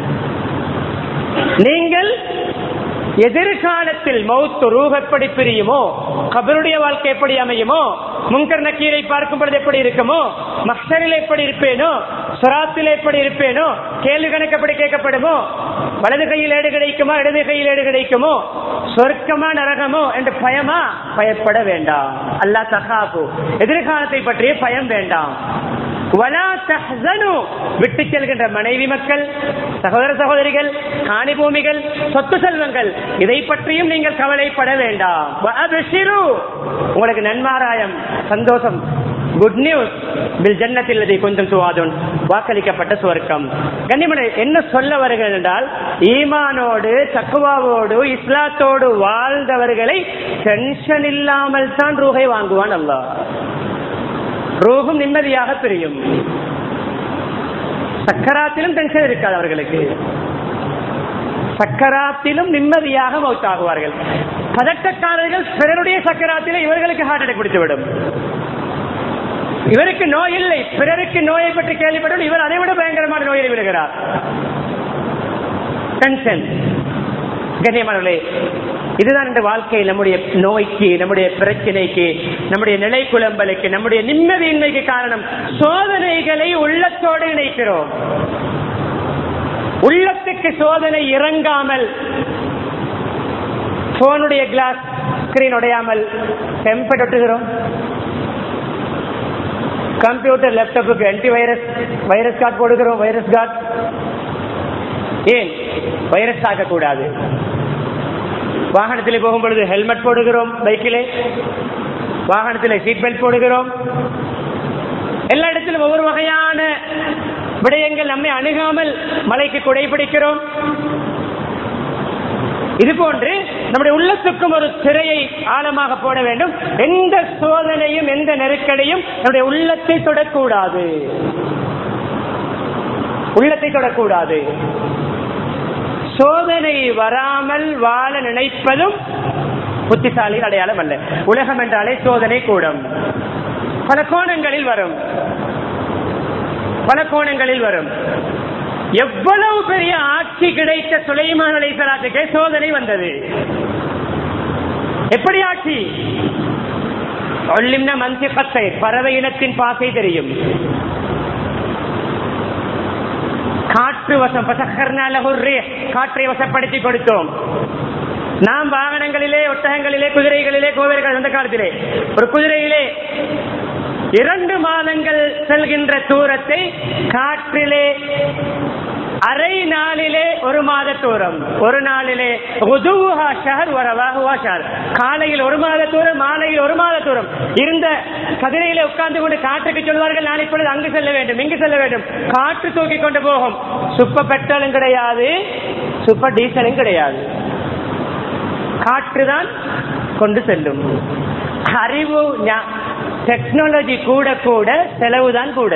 நீங்கள் எதிர்காலத்தில் மௌத் ரூஹ் எப்படி பிரியுமோ, கபருடைய வாழ்க்கை எப்படி அமையுமோ, முன்கர் நக்கீரை பார்க்கும் பொழுது எப்படி இருக்குமோ, மஹ்ஷரில் எப்படி இருப்பேனோ, சிராத்தில் எப்படி இருப்பேனோ, கேள்வி கணக்கு எப்படி கேட்கப்படுமோ, வலது கையில் ஏடு கிடைக்குமா இடது கையில் ஏடு கிடைக்குமோ, சொர்க்கமா நரகமோ என்று பயமா? பயப்பட வேண்டாம். அல்லா தகாஃபு, எதிர்காலத்தை பற்றிய பயம் வேண்டாம். வலா தஹ்ஸனு, விட்டு செல்கின்ற மனைவி மக்கள், சகோதர சகோதரிகள், காணி பூமிகள், சொத்து செல்வங்கள், இதை பற்றியும் நீங்கள் கவலைப்பட வேண்டாம். வஅப்ஷிரு, உங்களுக்கு நன்மாராயம், சந்தோஷம், குட் நியூஸ் பில் ஜன்னத்தில் அதை கொஞ்சம் சுவாதுன், வாக்களிக்கப்பட்ட சுவர்க்கம். கண்ணியமான என்ன சொல்ல வருகிறது என்றால், ஈமானோடு தக்வாவோடு இஸ்லாத்தோடு வாழ்ந்தவர்களை டென்ஷன் இல்லாமல் தான் ரூஹை வாங்குவான் அல்லாஹ். ரூஹும் நிம்மதியாக பிரியும். சக்கராத்திலும் டென்ஷன் இருக்காது அவர்களுக்கு. சக்கராத்திலும் நிம்மதியாக மௌத்தாகுவார்கள். பதட்டக்காரர்கள் பிறருடைய சக்கராத்திலே இவர்களுக்கு ஹார்ட் அட்டாக் பிடித்துவிடும். இவருக்கு நோய் இல்லை, பிறருக்கு நோயை பற்றி கேள்விப்படும், இவர் அதை விட பயங்கரமான நோயை விடுகிறார். டென்ஷன். கண்ணியமானவர்களே, இதுதான் இந்த வாழ்க்கையில் நம்முடைய நோய்க்கு, நம்முடைய பிரச்சனைக்கு, நம்முடைய நிலை குழம்பலுக்கு, நம்முடைய நிம்மதியின்மைக்கு காரணம். சோதனைகளை உள்ளத்தோடு இணைக்கிறோம். உள்ளத்துக்கு சோதனை இறங்காமல், போனுடைய கிளாஸ் ஸ்கிரீன் உடையாமல் டெம்பர் ஒட்டுகிறோம். கம்ப்யூட்டர் லேப்டாப்புக்கு ஆன்டி வைரஸ் வைரஸ் கார்டு போடுகிறோம். வைரஸ் கார்டு ஏன்? வைரஸ் ஆகக்கூடாது. வாகனத்திலே போகும் பொழுது ஹெல்மெட் போடுகிறோம். பைக்கிலே வாகனத்திலே சீட் பெல்ட் போடுகிறோம். எல்லா இடத்திலும் ஒவ்வொரு வகையான விடயங்கள் நம்மை அணுகாமல் மலைக்கு குடை பிடிக்கிறோம். இது போன்று நம்முடைய உள்ளத்துக்கும் ஒரு திரையை ஆழமாக போட வேண்டும். எந்த சோதனையும் எந்த நெருக்கடியும் நம்முடைய உள்ளத்தை தொடக்கூடாது. உள்ளத்தை தொடக்கூடாது. சோதனை வராமல் வாழ நினைப்பதும் புத்திசாலியின் அடையாளம் அல்ல. உலகம் என்றாலே சோதனை கூடும். பல கோணங்களில் வரும், பல கோணங்களில் வரும். எவ்வளவு பெரிய ஆட்சி கிடைத்த சுலைமான் அலைஹிஸ்ஸலாத்துக்கு சோதனை வந்தது. எப்படி ஆட்சி? ஒல்லிம்ன மன்சிகத்தை, பறவை இனத்தின் பாசை தெரியும். காற்று வசம், காற்றை வசப்படுத்தி கொடுத்தோம். நாம் வாகனங்களிலே, ஒட்டகங்களிலே, குதிரைகளிலே, கோவேர்கள் அந்த காலத்திலே ஒரு குதிரையிலே இரண்டு மாதங்கள் செல்கின்ற தூரத்தை காற்றிலே அரை நாளிலே ஒரு மாத தூரம், ஒரு நாளிலே காலையில் ஒரு மாத தூரம், மாலையில் ஒரு மாத தூரம் இருந்த கதிரையிலே உட்கார்ந்து கொண்டு காற்றுக்கு சொல்வார்கள், நான் இப்பொழுது அங்கு செல்ல வேண்டும், இங்கு செல்ல வேண்டும். காற்று தூக்கி கொண்டு போகும். சூப்பர் பெட்ரோலும் கிடையாது, சூப்பர் டீசலும் கிடையாது, காற்றுதான் கொண்டு செல்லும். அறிவு டெக்னாலஜி கூட கூட செலவுதான் கூட.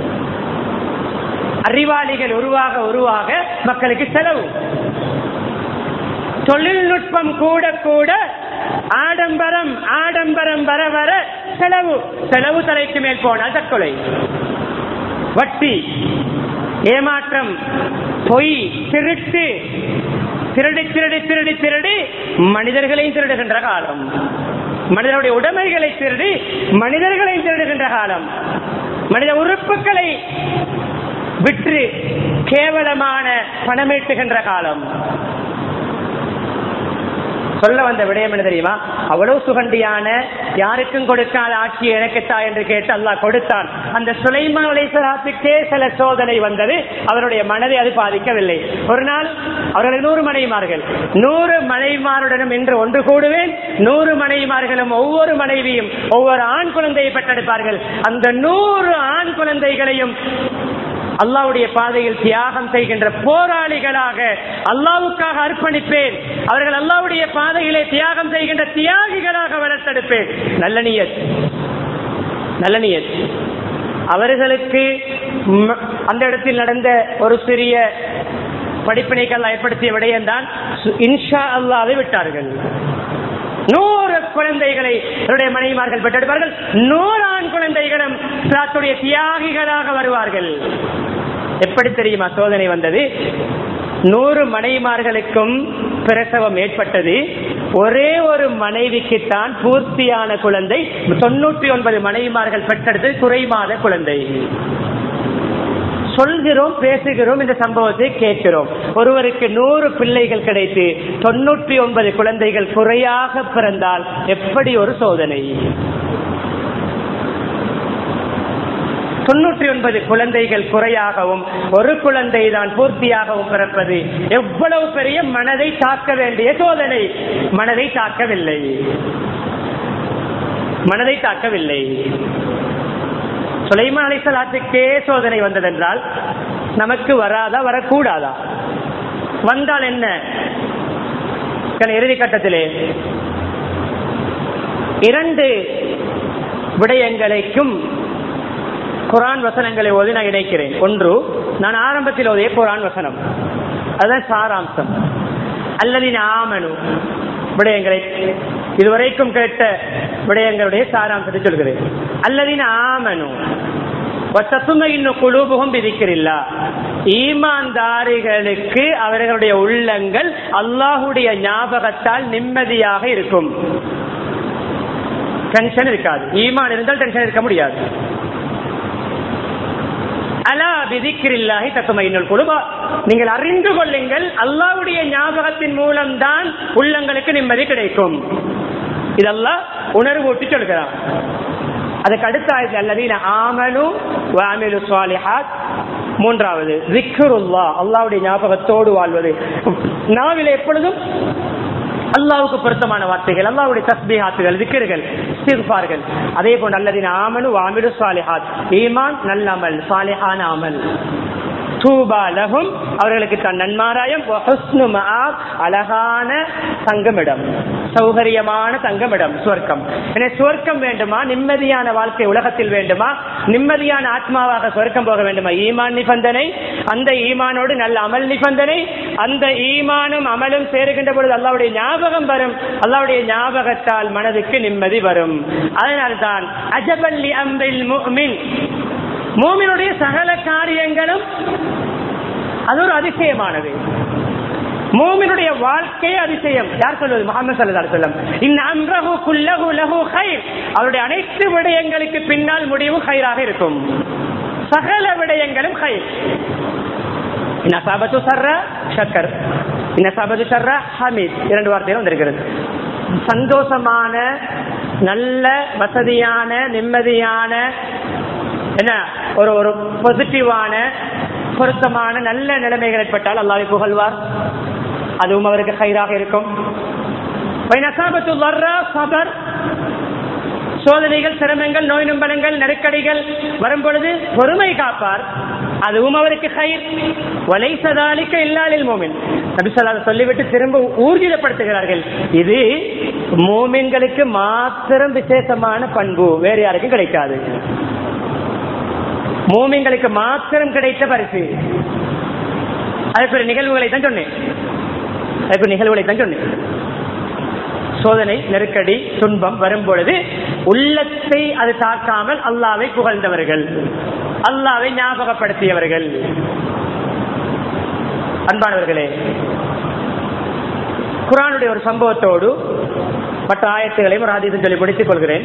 அறிவாளிகள் உருவாக உருவாக மக்களுக்கு செலவு. தொழில்நுட்பம் கூட கூட ஆடம்பரம் ஆடம்பரம் வர வர செலவு. செலவு தலைக்கு மேல் போனால் தற்கொலை, வட்டி, ஏமாற்றம், பொய், திருட்டு, திருடி திருடி திருடி திருடி மனிதர்களையும் திருடுகின்ற காலம். மனிதனுடைய உடைமைகளை திருடி மனிதர்களையும் திருடுகின்ற காலம். மனித உறுப்புகளை விற்று கேவலமான பணமீட்டுகின்ற காலம். சொல்ல வந்த விடயம் என்ன தெரியுமா? அவ்வளவு சுகண்டியான, யாருக்கும் கொடுக்காத ஆட்சியை எனக்குத்தா என்று கேட்டு அல்லாஹ் கொடுத்தான். அந்த சுலைமான் அலைஹிஸ்ஸலாத்துக்கே சில சோதனை வந்தது. அவருடைய மனதை அது பாதிக்கவில்லை. ஒரு நாள் அவர்கள் நூறு மனைவிமார்கள், நூறு மனைவிமாருடனும் இன்று ஒன்று கூடுவேன். நூறு மனைவிமார்களும் ஒவ்வொரு மனைவியும் ஒவ்வொரு ஆண் குழந்தையை பெற்றெடுப்பார்கள். அந்த நூறு ஆண் குழந்தைகளையும் அல்லாஹ்வுடைய பாதையில் தியாகம் செய்கின்ற போராளிகளாக அல்லாஹ்வுக்காக அர்ப்பணிப்பேன். அவர்கள் அல்லாஹ்வுடைய பாதையிலே தியாகம் செய்கின்ற தியாகிகளாக வளர்த்தெடுப்பேன். நல்ல நியத், நல்ல நியத். அவர்களுக்கு அந்த இடத்தில் நடந்த ஒரு சிறிய படிப்பினைக்கு அல்லாஹ் ஏற்படுத்திய விடயம்தான் இன்ஷா அல்லாஹ்வை விட்டார்கள். நூறு குழந்தைகளை தன்னுடைய மனைவிமார்கள் பெற்றெடுப்பார்கள். நூறு ஆண் குழந்தைகளும் இஸ்லாத்துடைய தியாகிகளாக வருவார்கள். எப்படி தெரியுமா சோதனை வந்தது? நூறு மனைவிமார்களுக்கும் பிரசவம் ஏற்பட்டது. ஒரே ஒரு மனைவிக்குத்தான் பூர்த்தியான குழந்தை. தொண்ணூற்றி ஒன்பது மனைவிமார்கள் பெற்றெடுத்து குறைமாத குழந்தை. சொல்கிறோம், பேசுகிறோம், இந்த சம்பவத்தை கேட்கிறோம். ஒருவருக்கு நூறு பிள்ளைகள் கிடைத்து தொண்ணூற்றி ஒன்பது குழந்தைகள் குறையாக பிறந்தால் எப்படி ஒரு சோதனை! தொண்ணூற்றி ஒன்பது குழந்தைகள் குறையாகவும் ஒரு குழந்தை தான் பூர்த்தியாகவும் பிறப்பது எவ்வளவு பெரிய மனதை தாக்க வேண்டிய சோதனை! மனதை தாக்கவில்லை, மனதை தாக்கவில்லை. சுலைமான் அலைஹிஸ்ஸலாத்துக்கே சோதனை வந்ததென்றால் நமக்கு வராதா, வரக்கூடாதா? வந்தால் என்ன? இறுதி கட்டத்திலே இரண்டு விடயங்களுக்கும் குர்ஆன் வசனங்களை ஓதி நான் இணைக்கிறேன். ஒன்று, நான் ஆரம்பத்தில் ஓதிய குர்ஆன் வசனம், அதுதான் சாராம்சம். அல்லதீன ஆமனு விடயங்களை, இதுவரைக்கும் கேட்ட விடயங்களுடைய சாராம்சத்தை சொல்கிறேன். அல்லதீன ஆமனு வத்தத்மஇன்னு குலூபுஹும் பிதிக்ரில்லாஹ், ஈமான்தாரிகளுக்கு அவர்களுடைய உள்ளங்கள் அல்லாஹ்வுடைய ஞாபகத்தால் நிம்மதியாக இருக்கும். டென்ஷன் இருக்காது. ஈமான் இருந்தால் டென்ஷன் இருக்க முடியாது. அலா பிதிக்ரில்லாஹி தத்மஇன்னுல் குலூப், நீங்கள் அறிந்து கொள்ளுங்கள், அல்லாஹ்வுடைய ஞாபகத்தின் மூலம் தான் உள்ளங்களுக்கு நிம்மதி கிடைக்கும். இதெல்லாம் உணர்வூட்டி சொல்கிறான். அதுக்கு அடுத்த ஆயத்தில் அல்லதீன ஆமனு வ அமிலு ஸாலிஹாத், மூன்றாவது ஸிக்ருல்லாஹ், அல்லாஹ்வுடைய ஞாபகத்தோடு வாழ்வது. நாவிலே எப்பொழுதும் அல்லாஹ்வுக்கு பொருத்தமான வார்த்தைகள், அல்லாஹ்வுடைய தஸ்பீஹாத்துகள், திக்ர்கள், இஸ்திக்ஃபார்கள். அதே போன்று அல்லதீன ஆமனு வ அமிலு ஸாலிஹாத், ஈமான் நல்ல அமல், சாலிஹான அமல். தூபா லஹும், அவர்களுக்கு தான் நன்மாராயம். வ ஹுஸ்னு மஆப், அழகான தங்கமிடம், சௌகரியமான தங்கமிடம், சுவர்க்கம். எனவே சுவர்க்கம் வேண்டுமா, நிம்மதியான வாழ்க்கை உலகத்தில் வேண்டுமா, நிம்மதியான ஆத்மாவாக சுவர்க்கம் போக வேண்டுமா? ஈமான் நிபந்தனை, அந்த ஈமானோடு நல்ல அமல் நிபந்தனை. அந்த ஈமானும் அமலும் சேருகின்ற பொழுது அல்லாஹ்வுடைய ஞாபகம் வரும். அல்லாஹ்வுடைய ஞாபகத்தால் மனதுக்கு நிம்மதி வரும். அதனால்தான் அஜபல் லி அம்ரில் முஃமின், மூமினுடைய சகல காரியங்களும் அது ஒரு அதிசயமானது. மூமினுடைய வாழ்க்கை அதிசயம். யார் சொல்வது? முஹம்மது ஸல்லல்லாஹு அலைஹி வஸல்லம். இன் அம்ரஹு குல்லஹு லஹு கைர், அவருடைய அனைத்து விடயங்களுக்கு பின்னால் முடிவு கைராக இருக்கும். சகல விடயங்களும் கைர். இன் அஸாபத்து ஸர்ரா ஷக்கர், இன் அஸாபத்து ஸர்ரா ஹமீத், இரண்டு வார்த்தைகள் வந்திருக்கிறது. சந்தோஷமான, நல்ல, வசதியான, நிம்மதியான, என்ன ஒரு ஒரு பாசிட்டிவான, பொருத்தமான நல்ல நிலைமைகள் ஏற்பட்டால் அல்லாஹ்வை புகழ்வார். அதுவும் அவருக்கு கைராக இருக்கும். சோதனைகள், சிரமங்கள், நோய் நம்பலங்கள், நெருக்கடிகள் வரும் பொழுது பொறுமை காப்பார். அதுவும் அவருக்கு கைர். வலைசதாலிக்க இல்லாலில் மோமின், நபி ஸல்லல்லாஹு அலைஹி வஸல்லம் சொல்லிவிட்டு திரும்ப ஊர்ஜிதப்படுத்துகிறார்கள், இது மோமின்களுக்கு மாத்திரம் விசேஷமான பண்பு, வேறு யாருக்கும் கிடைக்காது. மூமின்களுக்கு மாத்திரம் கிடைத்த பரிசு. அதுக்கு நிகழ்வுகளை தான் சொன்னேன், அதுக்கு நிகழ்வுகளை தான் சொன்னேன். சோதனை, நெருக்கடி, துன்பம் வரும் பொழுது உள்ளத்தை அது தாக்காமல் அல்லாஹ்வை புகழ்ந்தவர்கள், அல்லாஹ்வை ஞாபகப்படுத்தியவர்கள். அன்பானவர்களே, குர்ஆனுடைய ஒரு சம்பவத்தோடு மற்ற ஆயத்துகளையும் ஒரு ஹதீஸையும் சொல்லி முடித்துக் கொள்கிறேன்.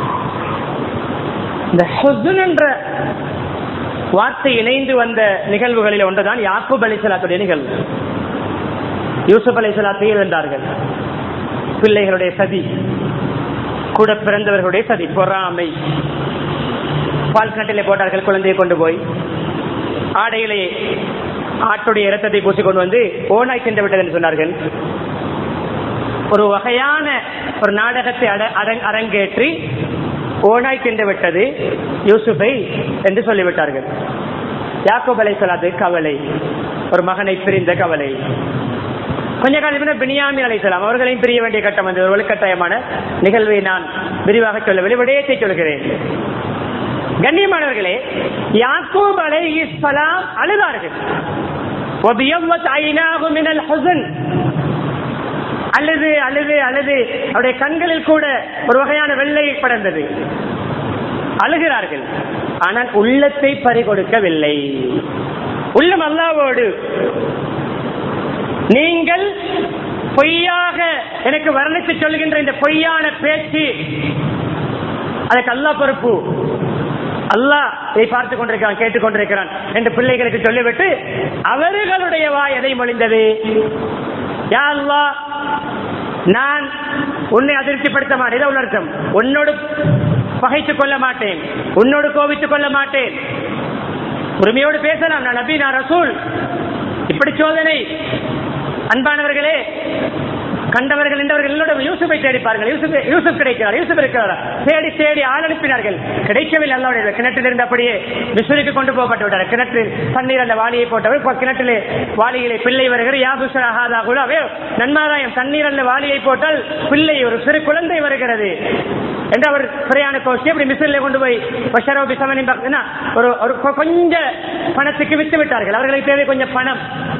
இந்த ஹுஸ்ன் என்ற வார்த்தை இணைந்து வந்த நிகழ்வுகளில் ஒன்றுதான் யாக்கூப் அலைஹிஸ்ஸலாத்துடைய நிகழ்வு. யூசுப் அலைஹிஸ்ஸலாத்தை இழந்தார்கள். பிள்ளைகளுடைய சதி, கூட பிறந்தவர்களுடைய சதி, பொறாமை. பால் கிணற்றிலே போட்டார்கள் குழந்தையை கொண்டு போய். ஆடையிலே ஆட்டுடைய இரத்தத்தை பூசிக்கொண்டு வந்து ஓனாய் சென்று விட்டது என்று சொன்னார்கள். ஒரு வகையான ஒரு நாடகத்தை அரங்கேற்றி ஓனாய் தின்று விட்டது யூசுஃபை என்று சொல்லிவிட்டார்கள். யாக்கூப் அலைஹிஸ்ஸலாத்துக்கு கவலை, ஒரு மகனை பிரிந்த கவலை. கொஞ்ச காலம் பின்யாமீன் அலைஹிஸ்ஸலாம் அவர்களையும் பிரிய வேண்டிய கட்டம் வந்தது. ஒரு வலுக்கட்டாயமான நிகழ்வை நான் விரிவாக சொல்லவில்லை, விடயத்தை சொல்கிறேன். கண்ணியமானவர்களே, யாக்கூப் அலைஹிஸ்ஸலாம் அழுதார்கள். அழுது அழுது அழுது அவருடைய கண்களில் கூட ஒரு வகையான வெள்ளை படர்ந்தது. அழுகிறார்கள், ஆனால் உள்ளத்தை பறிகொடுக்கவில்லை. உள்ளம் அல்லாஹ்வோடு. நீங்கள் பொய்யாக எனக்கு வர்ணித்து சொல்கின்ற இந்த பொய்யான பேச்சு, அதுக்கு அல்லாஹ் பொறுப்பு. அல்லாஹ் இதை பார்த்துக் கொண்டிருக்கிறான், கேட்டுக் கொண்டிருக்கிறான் என்று பிள்ளைகளுக்கு சொல்லிவிட்டு அவர்களுடைய வாய் எதை மொழிந்தது? யா அல்லாஹ், நான் உன்னை அதிருப்திப்படுத்த மாட்டேன். இதை உணர்த்தம். உன்னோடு பகைத்துக் கொள்ள மாட்டேன், உன்னோடு கோபித்துக் கொள்ள மாட்டேன். உரிமையோடு பேசலாம், நான் நபி, நான் ரசூல். இப்படி சோதனை. அன்பானவர்களே, கண்டவர்கள் என்றவர்கள் எல்லோரும் யூசுஃபை தேடிப்பார்கள். யூசுப் யூசுப் கிடைக்கிறார், யூசுப் இருக்கிறார். தேடி தேடி ஆள் அனுப்பினார்கள், கிடைக்கவில்லை. அல்லாஹ்வுடைய கிணற்றில் இருந்து அப்படியே மிஸ்ருக்கு கொண்டு போகப்பட்டு விட்டார். கிணற்றில் தண்ணீர் அந்த வாளியை போட்டவர், கிணற்றிலே வாளியிலே பிள்ளை வருகிறது. யாபுஷராகாதா குலாவே, நன்மாராயம், தண்ணீர் அந்த வாளியை போட்டால் பிள்ளை, ஒரு சிறு குழந்தை வருகிறது என்று அவர் பிரயாண கோஷ்டி அப்படி மிஸ்ரிலே கொண்டு போய் ஒரு கொஞ்சம் பணத்துக்கு விட்டு விட்டார்கள். அவர்களுக்கு தேவை கொஞ்சம் பணம்.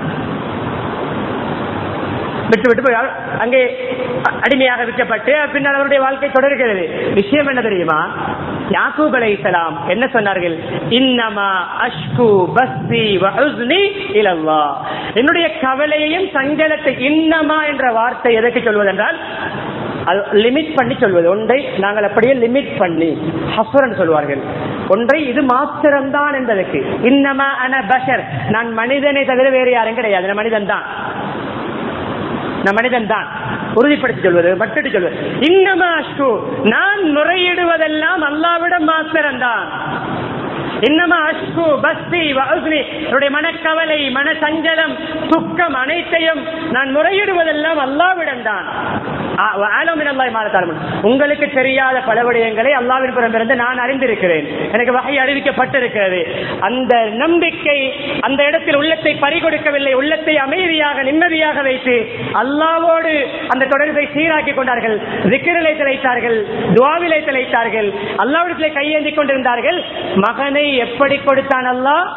விட்டு விட்டு போய் அங்கே அடிமையாக விற்கப்பட்டு பின்னால் அவருடைய வாழ்க்கை தொடர்கிறது. விஷயம் என்ன தெரியுமா? யாக்கூப் அலைஹிஸ்ஸலாம் என்ன சொன்னார்கள்? இன்னமா அஷ்கு பஸ்தி வ ஹுஸ்னி இலல்லாஹ். என்னுடைய கவலையையும் சஞ்சலத்தை, இன்னமா என்ற வார்த்தை எதற்கு சொல்வதென்றால் லிமிட் பண்ணி சொல்வது. ஒன்றை நாங்கள் அப்படியே லிமிட் பண்ணி ஹஸ்ரன் சொல்வார்கள். ஒன்றை இது மாத்திரம்தான் என்பதற்கு. இன்னமா அன பஷர், நான் மனிதனை தவிர வேறு யாரும் கிடையாது, நான் மனிதன் தான், நான் மனிதன் தான் உறுதிப்படுத்தி சொல்வது, மட்டும் சொல்வது. இன்னமா அஷ்கு, நான் முறையிடுவதெல்லாம் அல்லாஹ்விடம் மாத்திரம்தான். இன்னமா அஷ்கு பஸ்தி வ ஹுஸ்னி, என்னுடைய மனக்கவலை, மன சஞ்சலம், துக்கம் அனைத்தையும் நான் முறையிடுவதெல்லாம் அல்லாஹ்விடம் தான். உங்களுக்கு தெரியாத பல விடயங்களை அல்லாஹ்வின் புறமிருந்து நான் அறிந்திருக்கிறேன், எனக்கு வகை அறிவிக்கப்பட்டிருக்கிறது. அந்த நம்பிக்கை அந்த இடத்தில் உள்ளத்தை பறிகொடுக்கவில்லை. உள்ளத்தை அமைதியாக நிம்மதியாக வைத்து அல்லாஹ்வோடு அந்த தொடர்பை சீராக்கி கொண்டார்கள். திக்ரிலே திளைத்தார்கள், துஆவிலே திளைத்தார்கள், அல்லாஹ்விடத்திலே கையேந்தி கொண்டிருந்தார்கள். மகனை எப்படி கொடுத்தான் அல்லாஹ்?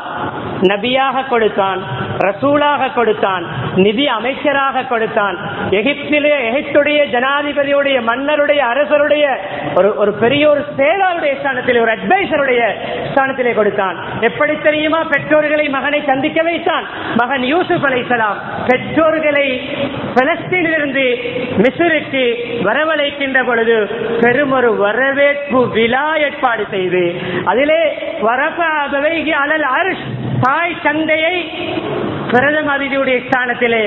நபியாக கொடுத்தான், ரசூலாக கொடுத்தான், நிதி அமைச்சராக கொடுத்தான். எகிப்திலே எகிப்துடைய ஜனாதிபதியுடைய, மன்னருடைய, அரசருடைய ஒரு ஒரு பெரிய ஒரு செயலாளருடைய ஸ்தானத்திலே, ஒரு அட்வைசருடைய ஸ்தானத்திலே கொடுத்தான். எப்படி தெரியுமா? பெற்றோர்களை மகனை சந்திக்க வைத்தான். மகன் யூசுப் அலைஹிஸ்ஸலாம் பெற்றோர்களை பலஸ்தீனிலிருந்து மிஸ்ருக்கு வரவழைக்கின்ற பொழுது பெரும் ஒரு வரவேற்பு விழா ஏற்பாடு செய்து அதிலே வரபாபவை அலல் அர்ஷ், தாய் தந்தையை பிரதம அதிதியுடைய ஸ்தானத்திலே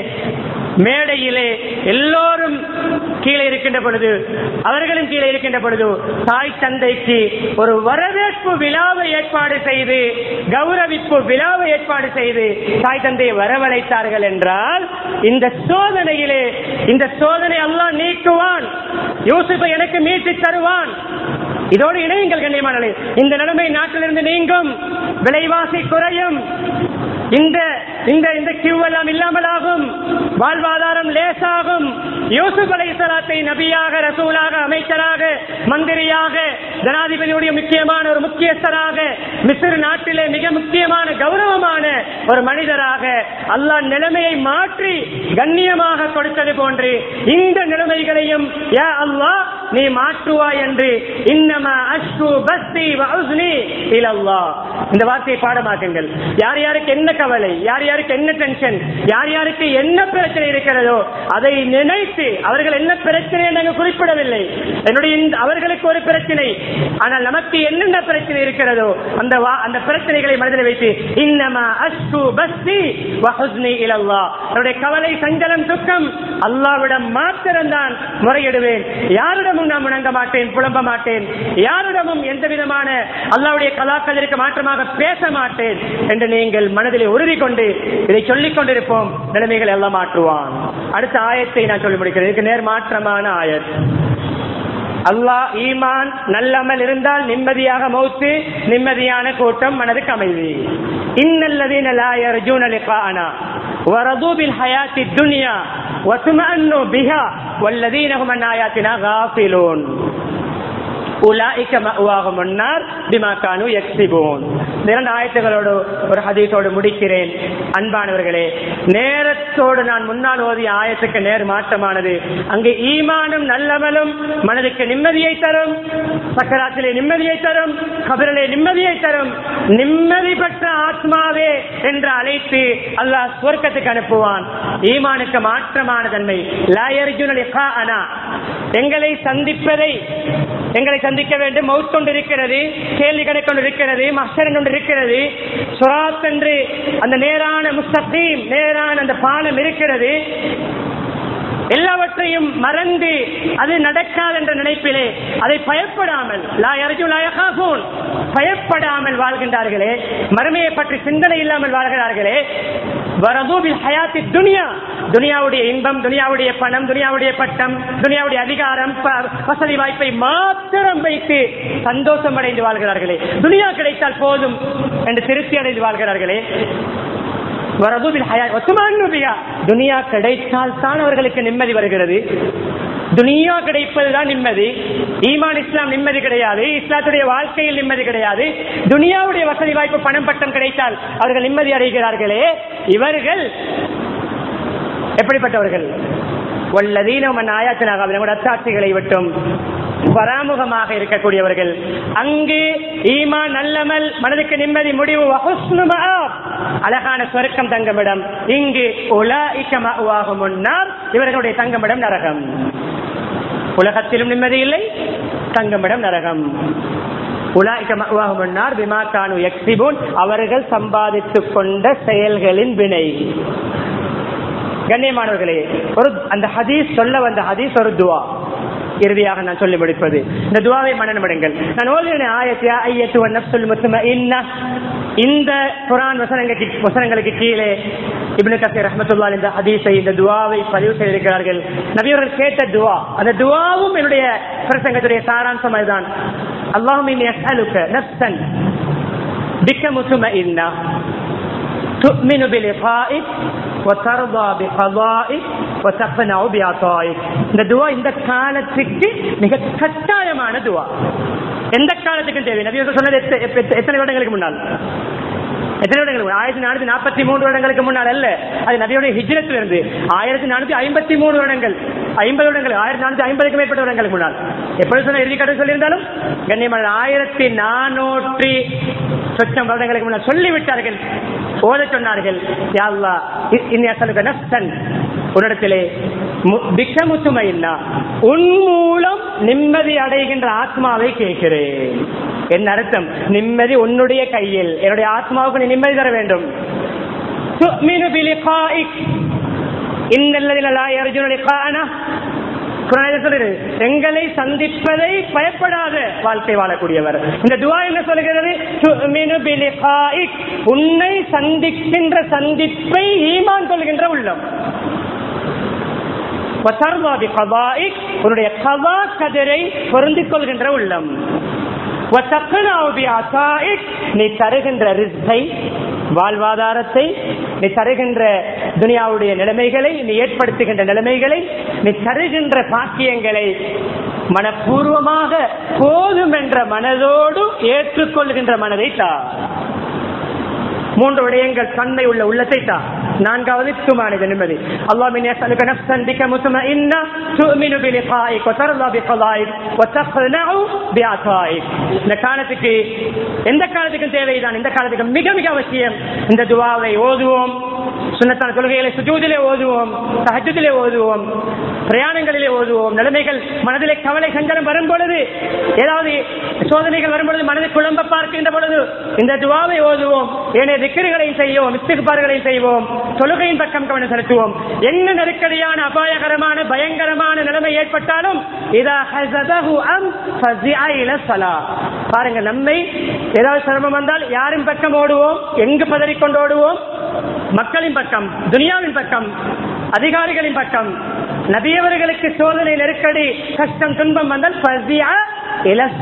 மேடையிலே எல்லோரும் கீழே இருக்கின்ற பொழுது, அவர்களும் கீழே இருக்கின்ற பொழுது தாய் தந்தைக்கு ஒரு வரவேற்பு விழாவை ஏற்பாடு செய்து, கௌரவிப்பு விழாவை ஏற்பாடு செய்து தாய் தந்தையை வரவழைத்தார்கள் என்றால் இந்த சோதனையிலே, இந்த சோதனை அல்லாஹ் நீக்குவான், யூசுஃபை எனக்கு மீட்டு தருவான். இதோடு இணையுங்கள் கண்ணியமானவர்களே. இந்த நிலைமை நாட்டிலிருந்து நீங்கும், விலைவாசி குறையும், இந்த இந்த இந்த கியூ எல்லாம் இல்லாமலாகும், வாழ்வாதாரம் லேசாகும். யூசுப் அலைஹிஸ்ஸலாத்தை நபியாக, ரசூலாக, அமைச்சராக, மந்திரியாக, ஜனாதிபதியுடைய முக்கியமான ஒரு முக்கியஸ்தராக, மிஸ்ர் நாட்டிலே மிக முக்கியமான கௌரவமான ஒரு மனிதராக அல்லாஹ் நிலைமையை மாற்றி கண்ணியமாக கொடுத்தது போன்று இந்த நிலைமைகளையும் யா அல்லாஹ் நீ மாற்றுவாய் என்று இன்னமா அஷ்கு பஸ்தி வ ஹுஸ்னி இலல்லாஹ் இந்த வார்த்தையை பாடமாக்குங்கள். யார் யாருக்கு என்ன கவலை, யார் யாருக்கு என்ன டென்ஷன், யார் யாருக்கு என்ன பிரச்சனை இருக்கிறதோ அதை நினைத்து, அவர்கள் என்ன பிரச்சனை நாங்கள் குறிப்பிடவில்லை, என்னுடைய அவர்களுக்கு ஒரு பிரச்சனை, ஆனால் நமக்கு என்னென்ன பிரச்சனை இருக்கிறதோ அந்த அந்த பிரச்சனைகளை மனதில் வைத்து இன்னமா அஷ்கு பஸ்தி வ ஹுஸ்னி இலல்லாஹ், என்னுடைய கவலை, சஞ்சலம், துக்கம் அல்லாஹ்விடம் மாத்திரம்தான் முறையிடுவேன், யாரிடமும் நான் முணங்க மாட்டேன், புலம்ப மாட்டேன், யாரிடமும் எந்த விதமான அல்லாஹ்வுடைய கலாக்களிற்கு மாற்றமாக பேச மாட்டேன் என்று நீங்கள் மனதிலே உறுதி கொண்டு இதை சொல்லிக் கொண்டிருப்போம். நிலைமைகள் எல்லாம் மாற்றுவான். அடுத்த ஆயத்தை நான் சொல்லி முடிக்கிறேன். இதுக்கு நேர் மாற்றமான ஆயத். அல்லாஹ் ஈமான் நல்லமல் இருந்தால் நிம்மதியாக மௌத்து, நிம்மதியான கூட்டம், மனதுக்கு அமைதி. இன்னல்லதீன லா யர்ஜூன லிகாஅனா வரது பில் ஹயாத்தி துன்யா வத்மஅன்னு பிஹா வல்லதீன ஹும் அன் ஆயாத்தினா காஃபிலூன். உலாயிக மஅவாஹும் அன்னார் பிமா கானூ யக்ஸிபூன். இரண்டு ஆயத்துகளோடு ஒரு ஹதீஸோடு முடிக்கிறேன். அன்பானவர்களே, நேரத்தோடு நான் முன்னால் ஓதிய ஆயத்துக்கு நேர் மாற்றமானது. அங்கு ஈமானும் நல்லமலும் மனதுக்கு நிம்மதியை தரும், சக்கராத்திலே நிம்மதியை தரும், கபரிலே நிம்மதியை தரும். நிம்மதி பெற்ற ஆத்மாவே என்று அழைத்து அல்லாஹ் சுவர்க்கத்துக்கு அனுப்புவான். ஈமானுக்கு மாற்றமான தன்மை லா யர்ஜுன லிகாஅனா, எங்களை சந்திப்பதை, எங்களை சந்திக்க வேண்டும், மௌத் கொண்டு இருக்கிறது, கேள்வி கணக்கு கொண்டு இருக்கிறது, மஹ்ஷர் கொண்டு இருக்கிறது, சுராத் என்று அந்த நேரான முஸ்தகீம் நேரான அந்த பாலம் இருக்கிறது. எல்லாவற்றையும் மறந்து அது நடக்காது என்ற நினைப்பிலே அதை பயப்படாமல் லா யர்ஜு லா யகாஃபூன் பயப்படாமல் வாழ்கின்றார்களே, மறுமையை பற்றி சிந்தனை இல்லாமல் வாழ்கிறார்களே. வரது பில் ஹயாத்தி துனியா, துனியாவுடைய இன்பம், துனியாவுடைய பணம், துனியாவுடைய பட்டம், துனியாவுடைய அதிகாரம், வசதி வாய்ப்பை மாத்திரம் வைத்து சந்தோஷம் அடைந்து வாழ்கிறார்களே. துனியா கிடைத்தால் போதும் என்று திருப்தி அடைந்து வாழ்கிறார்களே. துனியா கிடைத்தால் தான் அவர்களுக்கு நிம்மதி வருகிறது. துனியா கிடைப்பதுதான் நிம்மதி. ஈமான் இஸ்லாம் நிம்மதி கிடையாது. இஸ்லாத்துடைய வாழ்க்கையில் நிம்மதி கிடையாது. துனியாவுடைய வசதி வாய்ப்பு, பணம், பட்டம் கிடைத்தால் அவர்கள் நிம்மதி அடைகிறார்களே. இவர்கள் எப்படிப்பட்டவர்கள்? அத்தாட்சிகளை விட்டும் பராமுகமாக இருக்கக்கூடியவர்கள். அங்கு ஈமான் நல்லமல், மனதுக்கு நிம்மதி, முடிவு, அழகான சொர்க்கம் தங்கமிடம். இங்கு உலாயிக மஅவாஹும் அன்னார், இவர்களுடைய தங்கமிடம் நரகம். உலகத்திலும் நிம்மதி இல்லை, தங்கமிடம் நரகம். உலாயிக மஅவாஹும் அன்னார் பிமா கானூ யக்ஸிபூன், அவர்கள் சம்பாதித்துக் கொண்ட செயல்களின் வினை. கண்ணியமானவர்களே, ஒரு அந்த ஹதீஸ் சொல்ல வந்த ஹதீஸ் ஒரு துவா. இறுதியாக நான் சொல்லி முடிப்பது, இந்த துவாவை மனனமிடுங்கள். நான் ஓதின ஆயத்தியா ஐயத்து நஃப்ஸுல் முத்மஇன்னா, இந்த குர்ஆன் வசனங்களுக்கு வசனங்களுக்கு கீழே இப்னு கஸீர் ரஹ்மத்துல்லாஹி இந்த ஹதீஸை, இந்த துவாவை பதிவு செய்திருக்கிறார்கள். நபி அவர்கள் கேட்ட துவா, அந்த துவாவும் என்னுடைய பிரசங்கத்துடைய சாராம்சம் அதுதான். அல்லாஹும்ம இன்னி அஸ்அலுக நஃப்ஸன் பிக முத்மஇன்னா துஅ்மினு பிலிகாஇக் வதர்தா பிகதாஇக் வதக்னஉ பிஅதாஇக். இந்த துவா இந்த காலத்துக்கு மிக கட்டாயமான துவா. எந்த காலத்துக்கும் தேவை. நபி அவர்கள் சொன்னது எத்தனை வருடங்களுக்கு முன்னால்? எத்தனை வருடங்கள்? ஆயிரத்தி நானூத்தி நாற்பத்தி மூன்று வருடங்களுக்கு முன்னால் அல்ல, அது நபியுடைய ஹிஜ்ரத்தில் இருந்து ஆயிரத்தி நானூத்தி ஐம்பத்தி மூணு வருடங்கள், ஐம்பது வருடங்கள், ஆயிரத்தி நானூத்தி ஐம்பதுக்கு மேற்பட்ட வருடங்களுக்கு முன்னால். எப்படி சொன்ன இறுதி கடன் சொல்லியிருந்தாலும் கண்ணியமான ஆயிரத்தி நானூற்றி சொச்சம் வருடங்களுக்கு முன்னால் சொல்லிவிட்டார்கள், ஓத சொன்னார்கள். யா அல்லாஹ் இன்னி அஸ்அலுக நஃப்ஸன், உன்னிடத்திலே பிக்கமுத்துமையின்னா, உன் மூலம் நிம்மதி அடைகின்ற ஆத்மாவை கேட்கிறேன். என்ன அர்த்தம்? நிம்மதி உன்னுடைய கையில், என்னுடைய ஆத்மாவுக்கு நீ நிம்மதி தர வேண்டும். துஅ்மினு பிலிகாஇக் இன்னல்லதீன லா யர்ஜூன லிகாஅனா, குர்ஆனில் சொல்லுது, எங்களை சந்திப்பதை பயப்படாத வாழ்க்கை வாழக்கூடியவர். இந்த துஆ என்ன சொல்கிறது? துஅ்மினு பிலிகாஇக், உன்னை சந்திக்கின்ற சந்திப்பை ஈமான் கொள்கின்ற உள்ளம். வதர்தா பிகதாஇக், உன்னுடைய கதா கதரை பொருந்திக் கொள்கின்ற உள்ளம். வதக்னஉ பிஅதாஇக், நீ தருகின்ற ரிஸ்கை, வாழ்வாதாரத்தை, நீ தருகின்ற துனியாவுடைய நிலைமைகளை, நீ ஏற்படுத்துகின்ற நிலைமைகளை, நீ தருகின்ற பாக்கியங்களை மனப்பூர்வமாக போதும் என்ற மனதோடு ஏற்றுக்கொள்கின்ற மனதை தா. மூன்று விடயங்கள் தன்மை உள்ள உள்ளத்தை தா. நான்காவது துமானித நிம்மதி. அல்லாஹ் மின் யஸ்அலுக நஃப்ஸன் பிக முத்மஇன்னா துஅ்மினு பிலிகாஇக் வதர்தா பிகதாஇக் வதக்னஉ பிஅதாஇக். இந்த காலத்துக்கு, எந்த காலத்துக்கும் தேவைதான், இந்த காலத்துக்கு மிக மிக அவசியம். இந்த துஆவை ஓதுவோம், சுன்னத்தான தொழுகைகளை சுஜூதிலே ஓதுவோம், தஹஜ்ஜுதிலே ஓதுவோம், பிரயாணங்களிலே ஓதுவோம். நிலைமைகள் மனதிலே கவலை சஞ்சலம் வரும் பொழுது, ஏதாவது சோதனைகள் வரும் பொழுது, மனதை குழம்ப பார்க்கின்ற பொழுது இந்த துஆவை ஓதுவோம். ஏனைய திக்ருகளையும் செய்வோம், இஸ்திக்பார்களையும் செய்வோம், தொழுகையின் பக்கம் கவனம் செலுத்துவோம். என்ன நெருக்கடியான, அபாயகரமான, பயங்கரமான நிலைமை ஏற்பட்டாலும் இதா ஹஸபஹு அம் ஃபஸிஅ இலா ஸலாத். பாருங்க, நம்மை ஏதாவது சிரமம் வந்தால் யாரின் பக்கம் ஓடுவோம்? எங்கு பதறிக்கொண்டு ஓடுவோம்? மக்களின் பக்கம், துனியாவின் பக்கம், அதிகாரிகளின் பக்கம். நபியவர்களுக்கு சோதனை, நெருக்கடி, கஷ்டம், துன்பம் வந்தால் ஃபஸிஅ இலா ஸலாத்,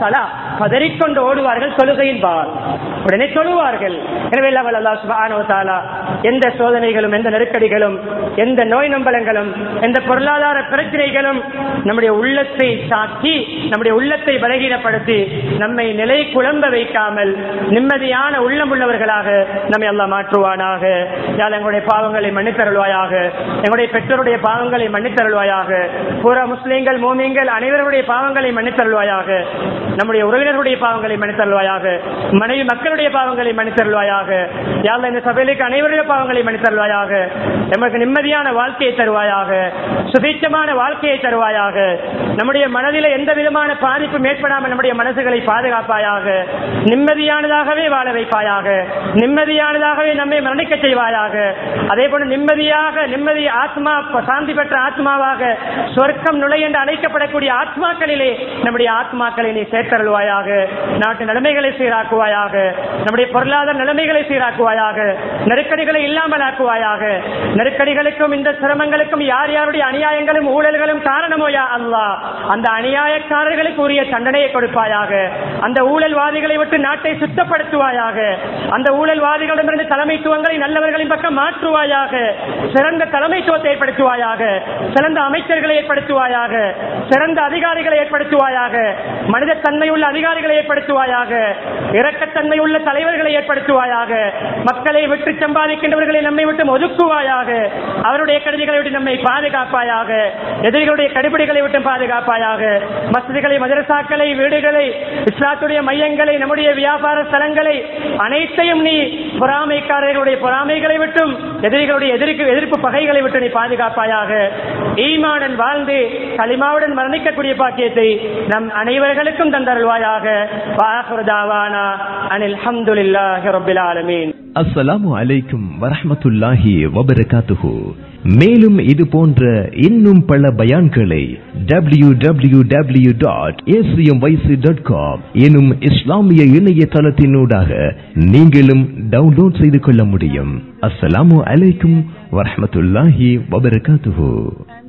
பதறிக்கொண்டு ஓடுவார்கள் தொழுகையின் பால், உடனே தொழுவார்கள். எனவே அல்லாஹ் சுப்ஹானஹு வ தஆலா எந்த சோதனைகளும், எந்த நெருக்கடிகளும், எந்த நோய் நம்பலங்களும், எந்த பொருளாதார பிரச்சனைகளும் நம்முடைய உள்ளத்தை சாக்கி, நம்முடைய உள்ளத்தை பலகீனப்படுத்தி, நம்மை நிலை குழம்ப வைக்காமல் நிம்மதியான உள்ளம் உள்ளவர்களாக நம்மை அல்லாஹ் மாற்றுவானாக. யாழ் எங்களுடைய பாவங்களை மன்னித்தருள்வாயாக, எங்களுடைய பெற்றோருடைய பாவங்களை மன்னித்தருள்வாயாக, புற முஸ்லிம்கள் மோமின்கள் அனைவருடைய பாவங்களை மன்னித்தருள்வாயாக, நம்முடைய உறவினர்களுடைய பாவங்களை மன்னித்தருள்வாயாக, மனைவி மக்களுடைய பாவங்களை மன்னித்தருள்வாயாக. யாழ் இந்த சபையிலுக்கு அனைவருடைய பாவங்களை மன்னித்தருள்வாயாக. நமக்கு நிம்மதியான வாழ்க்கையை தருவாயாக, சுபீட்சமான வாழ்க்கையை தருவாயாக. நம்முடைய மனதில் எந்த விதமான பாதிப்பும் ஏற்படாமல் நம்முடைய மனசுகளை பாதுகாப்பாயாக, நிம்மதியானதாகவே வாழ வைப்பாயாக, நிம்மதியானதாகவே நம்மை மரணிக்க செய்வாயாக. அதே போல நிம்மதியாக நிம்மதி ஆத்மா சாந்தி பெற்ற ஆத்மாவாக சொர்க்கம் நுழை என்று அழைக்கப்படக்கூடிய ஆத்மாக்களிலே நம்முடைய ஆத்மாக்களை நீ சேர்த்தருள்வாயாக. நாட்டு நிலைமைகளை சீராக்குவாயாக, நம்முடைய பொருளாதார நிலைமைகளை சீராக்குவாயாக, நெருக்கடிகளை இல்லாமல் ஆக்குவாயாக. நெருக்கடிகளுக்கும் இந்த சிரமங்களுக்கும் யார் யாருடைய அநியாயங்களும் ஊழல்களும் காரணமோ யா அல்லாஹ், அந்த அநியாயக்காரர்களுக்கு உரிய தண்டனையை கொடுப்பாயாக. அந்த ஊழல்வாதிகளை விட்டு நாட்டை சுத்தப்படுத்துவாயாக. அந்த ஊழல்வாதிகளிடமிருந்து தலைமைத்துவங்களை நல்லவர்களின் பக்கம் மாற்றுவாயாக. சிறந்த தலைமைத்துவத்தை ஏற்படுத்துவாயாக, சிறந்த அமைச்சர்களை ஏற்படுத்துவாயாக, சிறந்த அதிகாரிகளை ஏற்படுத்துவாயாக, மனித தன்மை உள்ள அதிகாரிகளை ஏற்படுத்துவாயாக, இரக்கத்தன்மை உள்ள தலைவர்களை ஏற்படுத்துவாயாக. மக்களை விட்டு சம்பாதிக்கின்றவர்களை நம்மை விட்டு ஒதுக்குவாயாக. அவருடைய கருதிகளை விட்டு நம்மை பாதுகாப்பாயாக, எதிரிகளுடைய கடுபிடிகளை விட்டு பாதுகாப்பாயாக. மஸ்ஜிதுகளை, மதரசாக்களை, வீடுகளை, இஸ்லாத்துடைய மையங்களை, நம்முடைய வியாபார ஸ்தலங்களை அனைத்தையும் நீ பொறாமைக்காரர்களுடைய பொறாமைகளை விட்டும், எதிரிகளுடைய எதிர்ப்பு எதிர்ப்பு பகைகளை விட்டு நீ பாதுகாப்பாயாக. ஈமானுடன் வாழ்ந்து கலிமாவுடன் மரணிக்கக்கூடிய பாக்கியத்தை நம் அனைவர்களுக்கும் தந்தருள்வாயாக. வாஹிரு தாவானா அனில் ஹம்துலில்லாஹி ரப்பில் ஆலமீன். அஸ்ஸலாமு அலைக்கும் வரஹ்மத்துல்லாஹி வபரகாத்துஹு. மேலும் இது போன்ற இன்னும் பல பயான்களை W W W dot A C M Y C dot com எனும் இஸ்லாமிய இணையதளத்தினூடாக நீங்களும் டவுன்லோட் செய்து கொள்ள முடியும். அஸ்ஸலாமு அலைக்கும் வரஹ்மத்துல்லாஹி வபரகாத்துஹு.